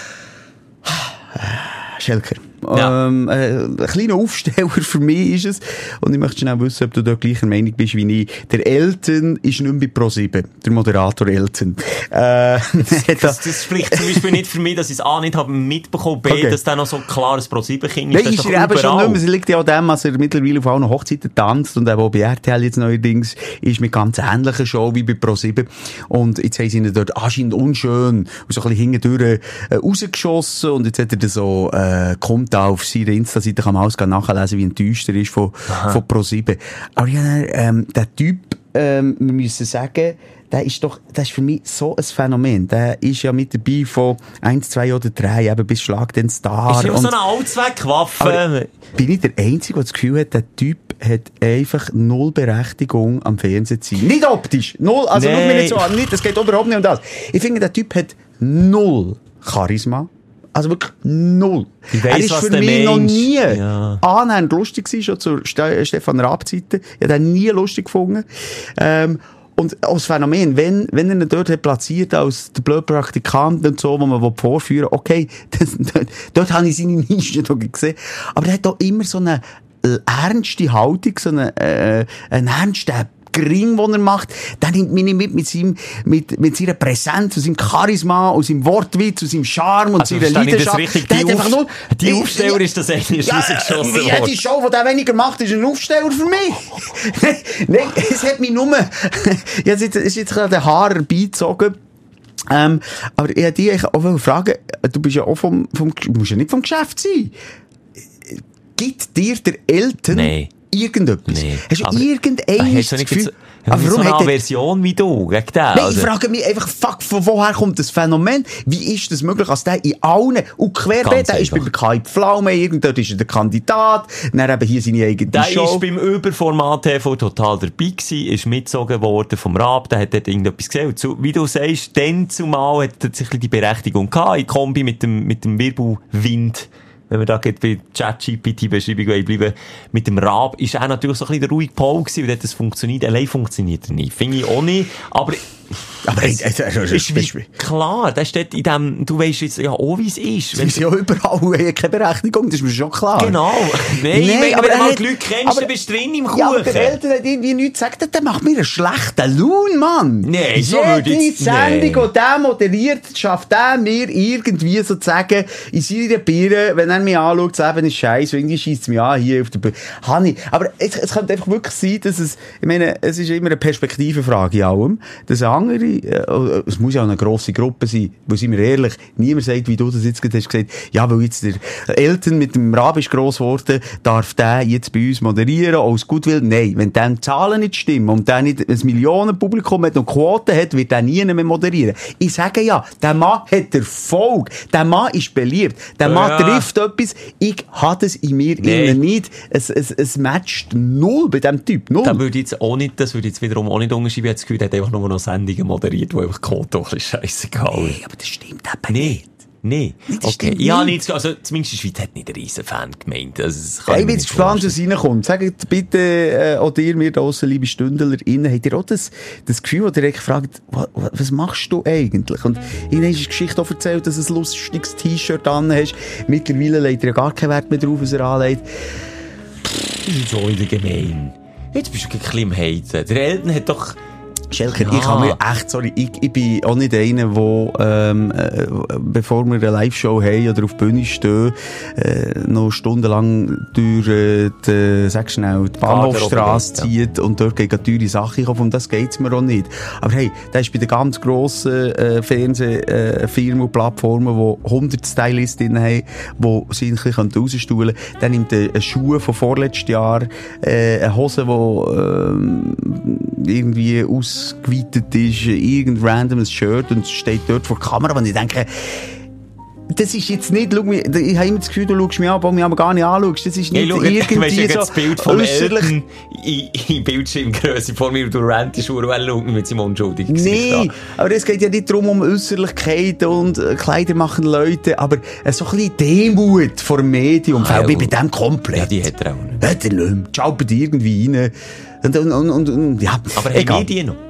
Schelker. Ja. Ähm, äh, ein kleiner Aufsteller für mich ist es. Und ich möchte schnell wissen, ob du da gleicher Meinung bist wie ich. Der Elton ist nicht mehr bei ProSieben. Der Moderator Elton. Äh, Das, das spricht zum Beispiel nicht für mich, dass ich es A nicht habe mitbekommen, B, Okay. dass da noch so ein klares ProSieben-Kind Nein, ist. ist Das ist er doch eben schon überall. nicht mehr. Es liegt ja an dem, dass er mittlerweile auf allen Hochzeiten tanzt und eben auch bei R T L jetzt neuerdings ist mit ganz ähnlichen Show wie bei ProSieben. Und jetzt haben sie ihn dort anscheinend unschön und so ein bisschen hintendurch äh, rausgeschossen und jetzt hat er dann so, äh, kommt da auf seiner Insta-Seite, kann man alles nachlesen, wie enttäuscht er ist von, von ProSieben. Aber ja, ähm, der Typ, ähm, wir müssen sagen, der ist doch, das ist für mich so ein Phänomen. Der ist ja mit dabei von eins, zwei oder drei, eben bis Schlag den Star. Ist immer und- so eine Allzweckwaffe. Aber bin ich der Einzige, der das Gefühl hat, der Typ hat einfach null Berechtigung am Fernsehen zu sein? Nicht optisch. Null. Also, schau mir nicht so an. Nicht, das geht überhaupt nicht um das. Ich finde, der Typ hat null Charisma. Also wirklich null. Ich weiss, er ist was für der mich noch Mensch- nie Ja. annähernd lustig gewesen, schon zur Ste Stefan Raab-Zeiten. Ich habe den nie lustig gefunden. Ähm, und als Phänomen, wenn, wenn er ihn dort hat platziert als der blöde Praktikant und so, wo man vorführen will, okay, das, dort, dort habe ich seine Nische doch gesehen. Aber er hat doch immer so eine ernste Haltung, so eine, äh, einen ernsten Gring, den er macht, der nimmt mich nicht mit, mit seinem, mit, mit seiner Präsenz, und seinem Charisma, und seinem Wortwitz, und seinem Charme, und Also, seiner verstehe ich das Leidenschaft. richtig? Der Die hat einfach Auf- nur- die Ich- Aufsteller ist das eigentlich ja, rausgeschossen wie worden. jede Show, die der weniger macht, ist ein Aufsteller für mich. Nein, es hat mich nur, ja, es ist jetzt, jetzt gerade der Haar herbeizogen. Ähm, aber ich wollte dich eigentlich auch fragen, du bist ja auch vom, vom, du musst ja nicht vom Geschäft sein. Gibt dir der Eltern Nee. irgendetwas? Nee. Hast du Aber- irgendein Hast du das nicht Gefühl? so, Aber so warum eine hat er... Version wie du gegen den? Nein, Also, ich frage mich einfach, fuck, von woher kommt das Phänomen? Wie ist das möglich, dass der in allen, und querbeet, Ganz der ist einfach. bei Kai Pflaume, irgend ist er der Kandidat, dann eben hier seine eigene der Show. ist beim Überformat T V total dabei gewesen, ist mitgezogen worden vom Raab, der hat dort irgendetwas gesehen. Und zu, wie du sagst, dann zumal hat er sich die Berechtigung gehabt, in Kombi mit dem, mit dem Wirbelwind. Wenn wir da geht bei ChatGPT-Beschreibung bleiben, mit dem Raab ist er natürlich so ein bisschen der ruhige Pol gewesen, weil dort das funktioniert. Allein funktioniert er nicht. Finde ich auch nicht. Aber, Aber es es- es- es- ist wie es- klar, der steht in dem, du weisst jetzt ja auch, wie es ist. Das Wenn ist ja überall äh, keine Berechtigung, das ist mir schon klar. Genau. Nein, ich meine, aber wenn du er mal hat- die Leute kennst, aber- dann bist du drin im Kuchen. Ja, aber der Eltern hat irgendwie nichts gesagt, der macht mir einen schlechten Lohn, Mann. Nee, so Jede würde ich jetzt- Sendung, nee. die der moderiert, schafft der mir irgendwie sozusagen in seiner Birne, wenn er mich anschaut, das Leben ist scheiße, irgendwie scheisst es mich an, hier auf der Bühne. Hanni, aber es, es könnte einfach wirklich sein, dass es, ich meine, es ist immer eine Perspektivenfrage in allem, dass andere, äh, es muss ja auch eine grosse Gruppe sein, weil, sind wir ehrlich, niemand sagt, wie du das jetzt gerade hast gesagt, ja, weil jetzt der Eltern mit dem Rab ist gross geworden, darf der jetzt bei uns moderieren, aus Gutwill? Nein, wenn dann die Zahlen nicht stimmen und der nicht ein Millionenpublikum hat und Quoten hat, wird der nie mehr moderieren. Ich sage ja, der Mann hat Erfolg, der Mann ist beliebt, der Mann Ja. trifft etwas, ich habe es in mir Nee. innen nicht, es, es, es matcht null bei diesem Typ, null. Da würde ich jetzt auch nicht, das würde ich jetzt wiederum auch nicht unterschreiben. Ich habe das Gefühl, der hat einfach nur noch Sendungen moderiert, die einfach Quote auch ein bisschen scheissegal Nee, ist. aber das stimmt eben Nee. nicht. Nee. das Okay. stimmt Ich habe nicht. nicht, also zumindest die Schweiz hat nicht einen riesen Fan gemeint. Also, das kann Ja, ich mir bin nicht jetzt gespannt, vorstellen. was reinkommt. Sagt bitte, äh, auch dir, mir da draussen, liebe StündlerInnen, habt ihr auch das, das Gefühl, wo ihr euch fragt, was, was machst du eigentlich? Und ihnen ist die Geschichte auch erzählt, dass du ein lustiges T-Shirt an hast. Mittlerweile legt ihr ja gar keinen Wert mehr drauf, was er anlegt. Das ist so wieder gemein. Jetzt bist du ein bisschen im Haten. Der Eltern hat doch, Schelker, Ja. ich kann mir echt, sorry, ich, ich bin auch nicht einer, der, ähm, äh, bevor wir eine Live-Show haben oder auf die Bühne stehen, äh, noch stundenlang durch äh, die, sag schnell, die Bahnhofstrasse zieht und dort gegen teure Sachen kaufen. Um das geht's mir auch nicht. Aber hey, das ist bei den ganz grossen äh, Fernsehfirmen und Plattformen, die hundert Stylistinnen haben, die sie ein bisschen rausstuhlen können. Dann nimmt er Schuhe von vorletztes Jahr, äh, eine Hose, die äh, irgendwie ausgeweitet ist, irgendein randomes Shirt und steht dort vor der Kamera, und ich denke, das ist jetzt nicht, schau mich, ich habe immer das Gefühl, du schaust mich an, aber mich aber gar nicht anschaust. Das ist nicht Hey, schau, irgendwie weißt du, so das Bild vom äußerlich. Eltern in, in Bildschirmgröße vor mir, du rennst und er schaut mit seinem unschuldigen Gesicht Nee, an. aber es geht ja nicht darum, um Äußerlichkeiten und äh, Kleider machen Leute, aber äh, so ein bisschen Demut vor dem Medium, Ah, fällt ja, mir bei dem komplett. Ja, die hat er auch nicht. Hat er nicht. Schaut irgendwie rein. Und, und, und, und, und ja, Aber haben egal. wir die noch?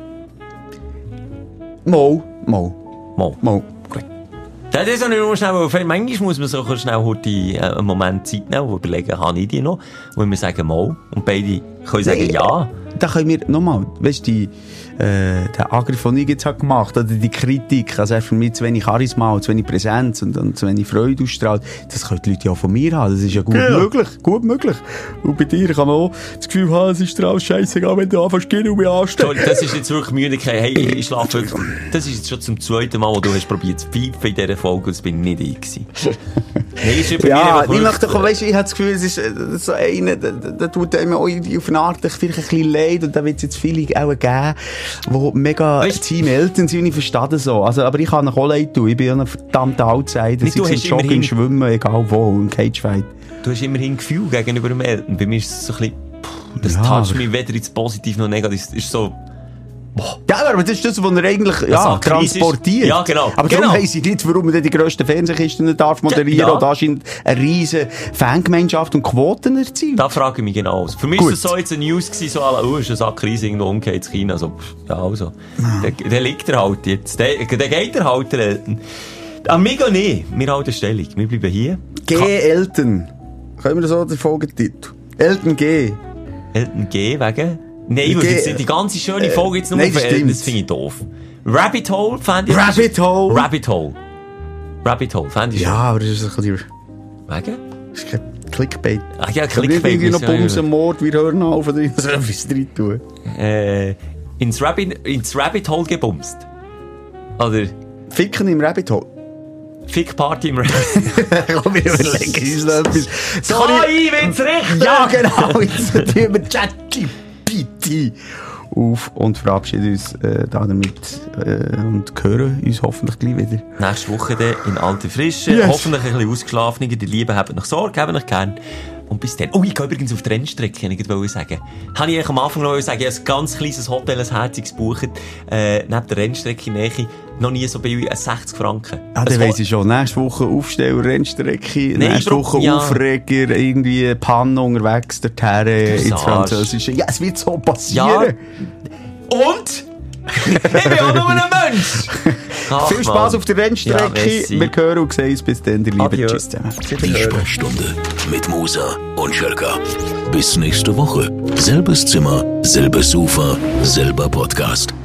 Mo, Mo, Mal. Mo. Das ist auch nicht nur schnell, weil manchmal muss man so schnell heute äh, einen Moment Zeit nehmen und überlegen, habe ich die noch? Und wir sagen mal, und beide können sagen Nee. ja. Da können wir, nochmal, weißt du, die, äh, der Angriff, den ich jetzt habe gemacht, oder die Kritik, also er für mich zu wenig Charisma und zu wenig Präsenz und, und zu wenig Freude ausstrahlt, das können die Leute ja auch von mir haben, das ist ja gut Ja. möglich, gut möglich. Und bei dir kann man auch das Gefühl haben, es ist dir alles scheissegal, wenn du anfängst, gehen und mich anstellen. Sorry, das ist jetzt wirklich Müdigkeit. Hey, ich, ich schlafe wirklich. Das ist jetzt schon zum zweiten Mal, wo du hast probiert zu pfeifen in dieser Folge, und das bin nicht ich gewesen. Hey, ist bei mir Ja, einfach ich wirklich- möchte doch, weißt du, ich habe das Gefühl, es ist äh, so einer, der, der tut einem auch irgendwie auf eine Art vielleicht ein bisschen leid, und da wird es jetzt viele auch geben, die mega Weißt- Team Eltern sind, und ich verstehe das so. Also, aber ich kann auch leid tun, ich bin ja ein verdammter Outsider, Nee, sei du es im hast Jogging, immerhin- Schwimmen, egal wo, im Cagefight. Du hast immerhin Gefühl gegenüber dem Eltern. Bei mir ist es so ein bisschen, pff, das Ja, toucht aber- mich weder ins Positiv noch negativ. Es ist so, Ja, aber das ist das, was er eigentlich ja, Akquise ist- transportiert. Ja, genau. Aber darum Genau. weiss ich nicht, warum er die grössten Fernsehkisten nicht darf moderieren Ja. und anscheinend eine riesen Fangemeinschaft und Quoten erzielt. da frage ich mich genau aus. Für mich Gut. ist das so jetzt eine News gewesen, so, à la, oh, ist ein Sackreis irgendwo umgekehrt in China. So, pff, ja, also. Der, der liegt er halt jetzt. Der, der geht er halt, der Eltern. An mich auch nicht. Wir halten Stellung. Wir bleiben hier. G. Eltern. Können wir so den Folgetitel? Eltern G. Eltern G wegen? Nein, ich würde G- jetzt nicht die ganze schöne Folge jetzt nur nein, auf das Eltern. stimmt. Das finde ich doof. Rabbit Hole fände ich... Rabbit Hole. Rabbit Hole. Rabbit Hole fände ich Ja, aber das ist ein bisschen... schön. Wegen? Das ist kein Clickbait. Ach ja, Kann nicht Clickbait. irgendwie noch ist ja- Bumsen, Mord, wir hören auf oder so etwas drin tun. Äh, ins Rabbit, ins Rabbit Hole gebumst. Oder Ficken im Rabbit Hole. Fick Party im Rabbit Hole. Komm, wir überlegen uns noch etwas. K I wird's richten! Ja, genau. Jetzt tun wir ChatGPT auf und verabschieden uns äh, damit äh, und hören uns hoffentlich gleich wieder. Nächste Woche dann in alter Frische. Yes. Hoffentlich ein bisschen ausgeschlafener. Die Lieben haben noch Sorge, haben noch gern. Und bis dann. Oh, ich gehe übrigens auf die Rennstrecke, ich wollte sagen. Habe ich eigentlich am Anfang noch sagen, ich habe ein ganz kleines Hotel, ein herziges gebucht, äh, neben der Rennstrecke Nähe. Noch nie so billig, äh, sechzig Franken. Ah, Ein dann Ho- weiss ich schon. Nächste Woche Aufsteller, Rennstrecke. Nein, nächste Bro- Woche ja. Aufreger, irgendwie Panne unterwegs, der Terre ins Arsch. Französische. Ja, es wird so Ja. passieren. Und? Ich bin auch nur ein Mensch! Ach, Viel Spass Mann. auf der Ja, Rennstrecke. merci. Wir hören und sehen uns bis dann. Der liebe Adieu. Tschüss zusammen. Die Sprechstunde mit Musa und Schelka. Bis nächste Woche. Selbes Zimmer, selbes Sofa, selber Podcast.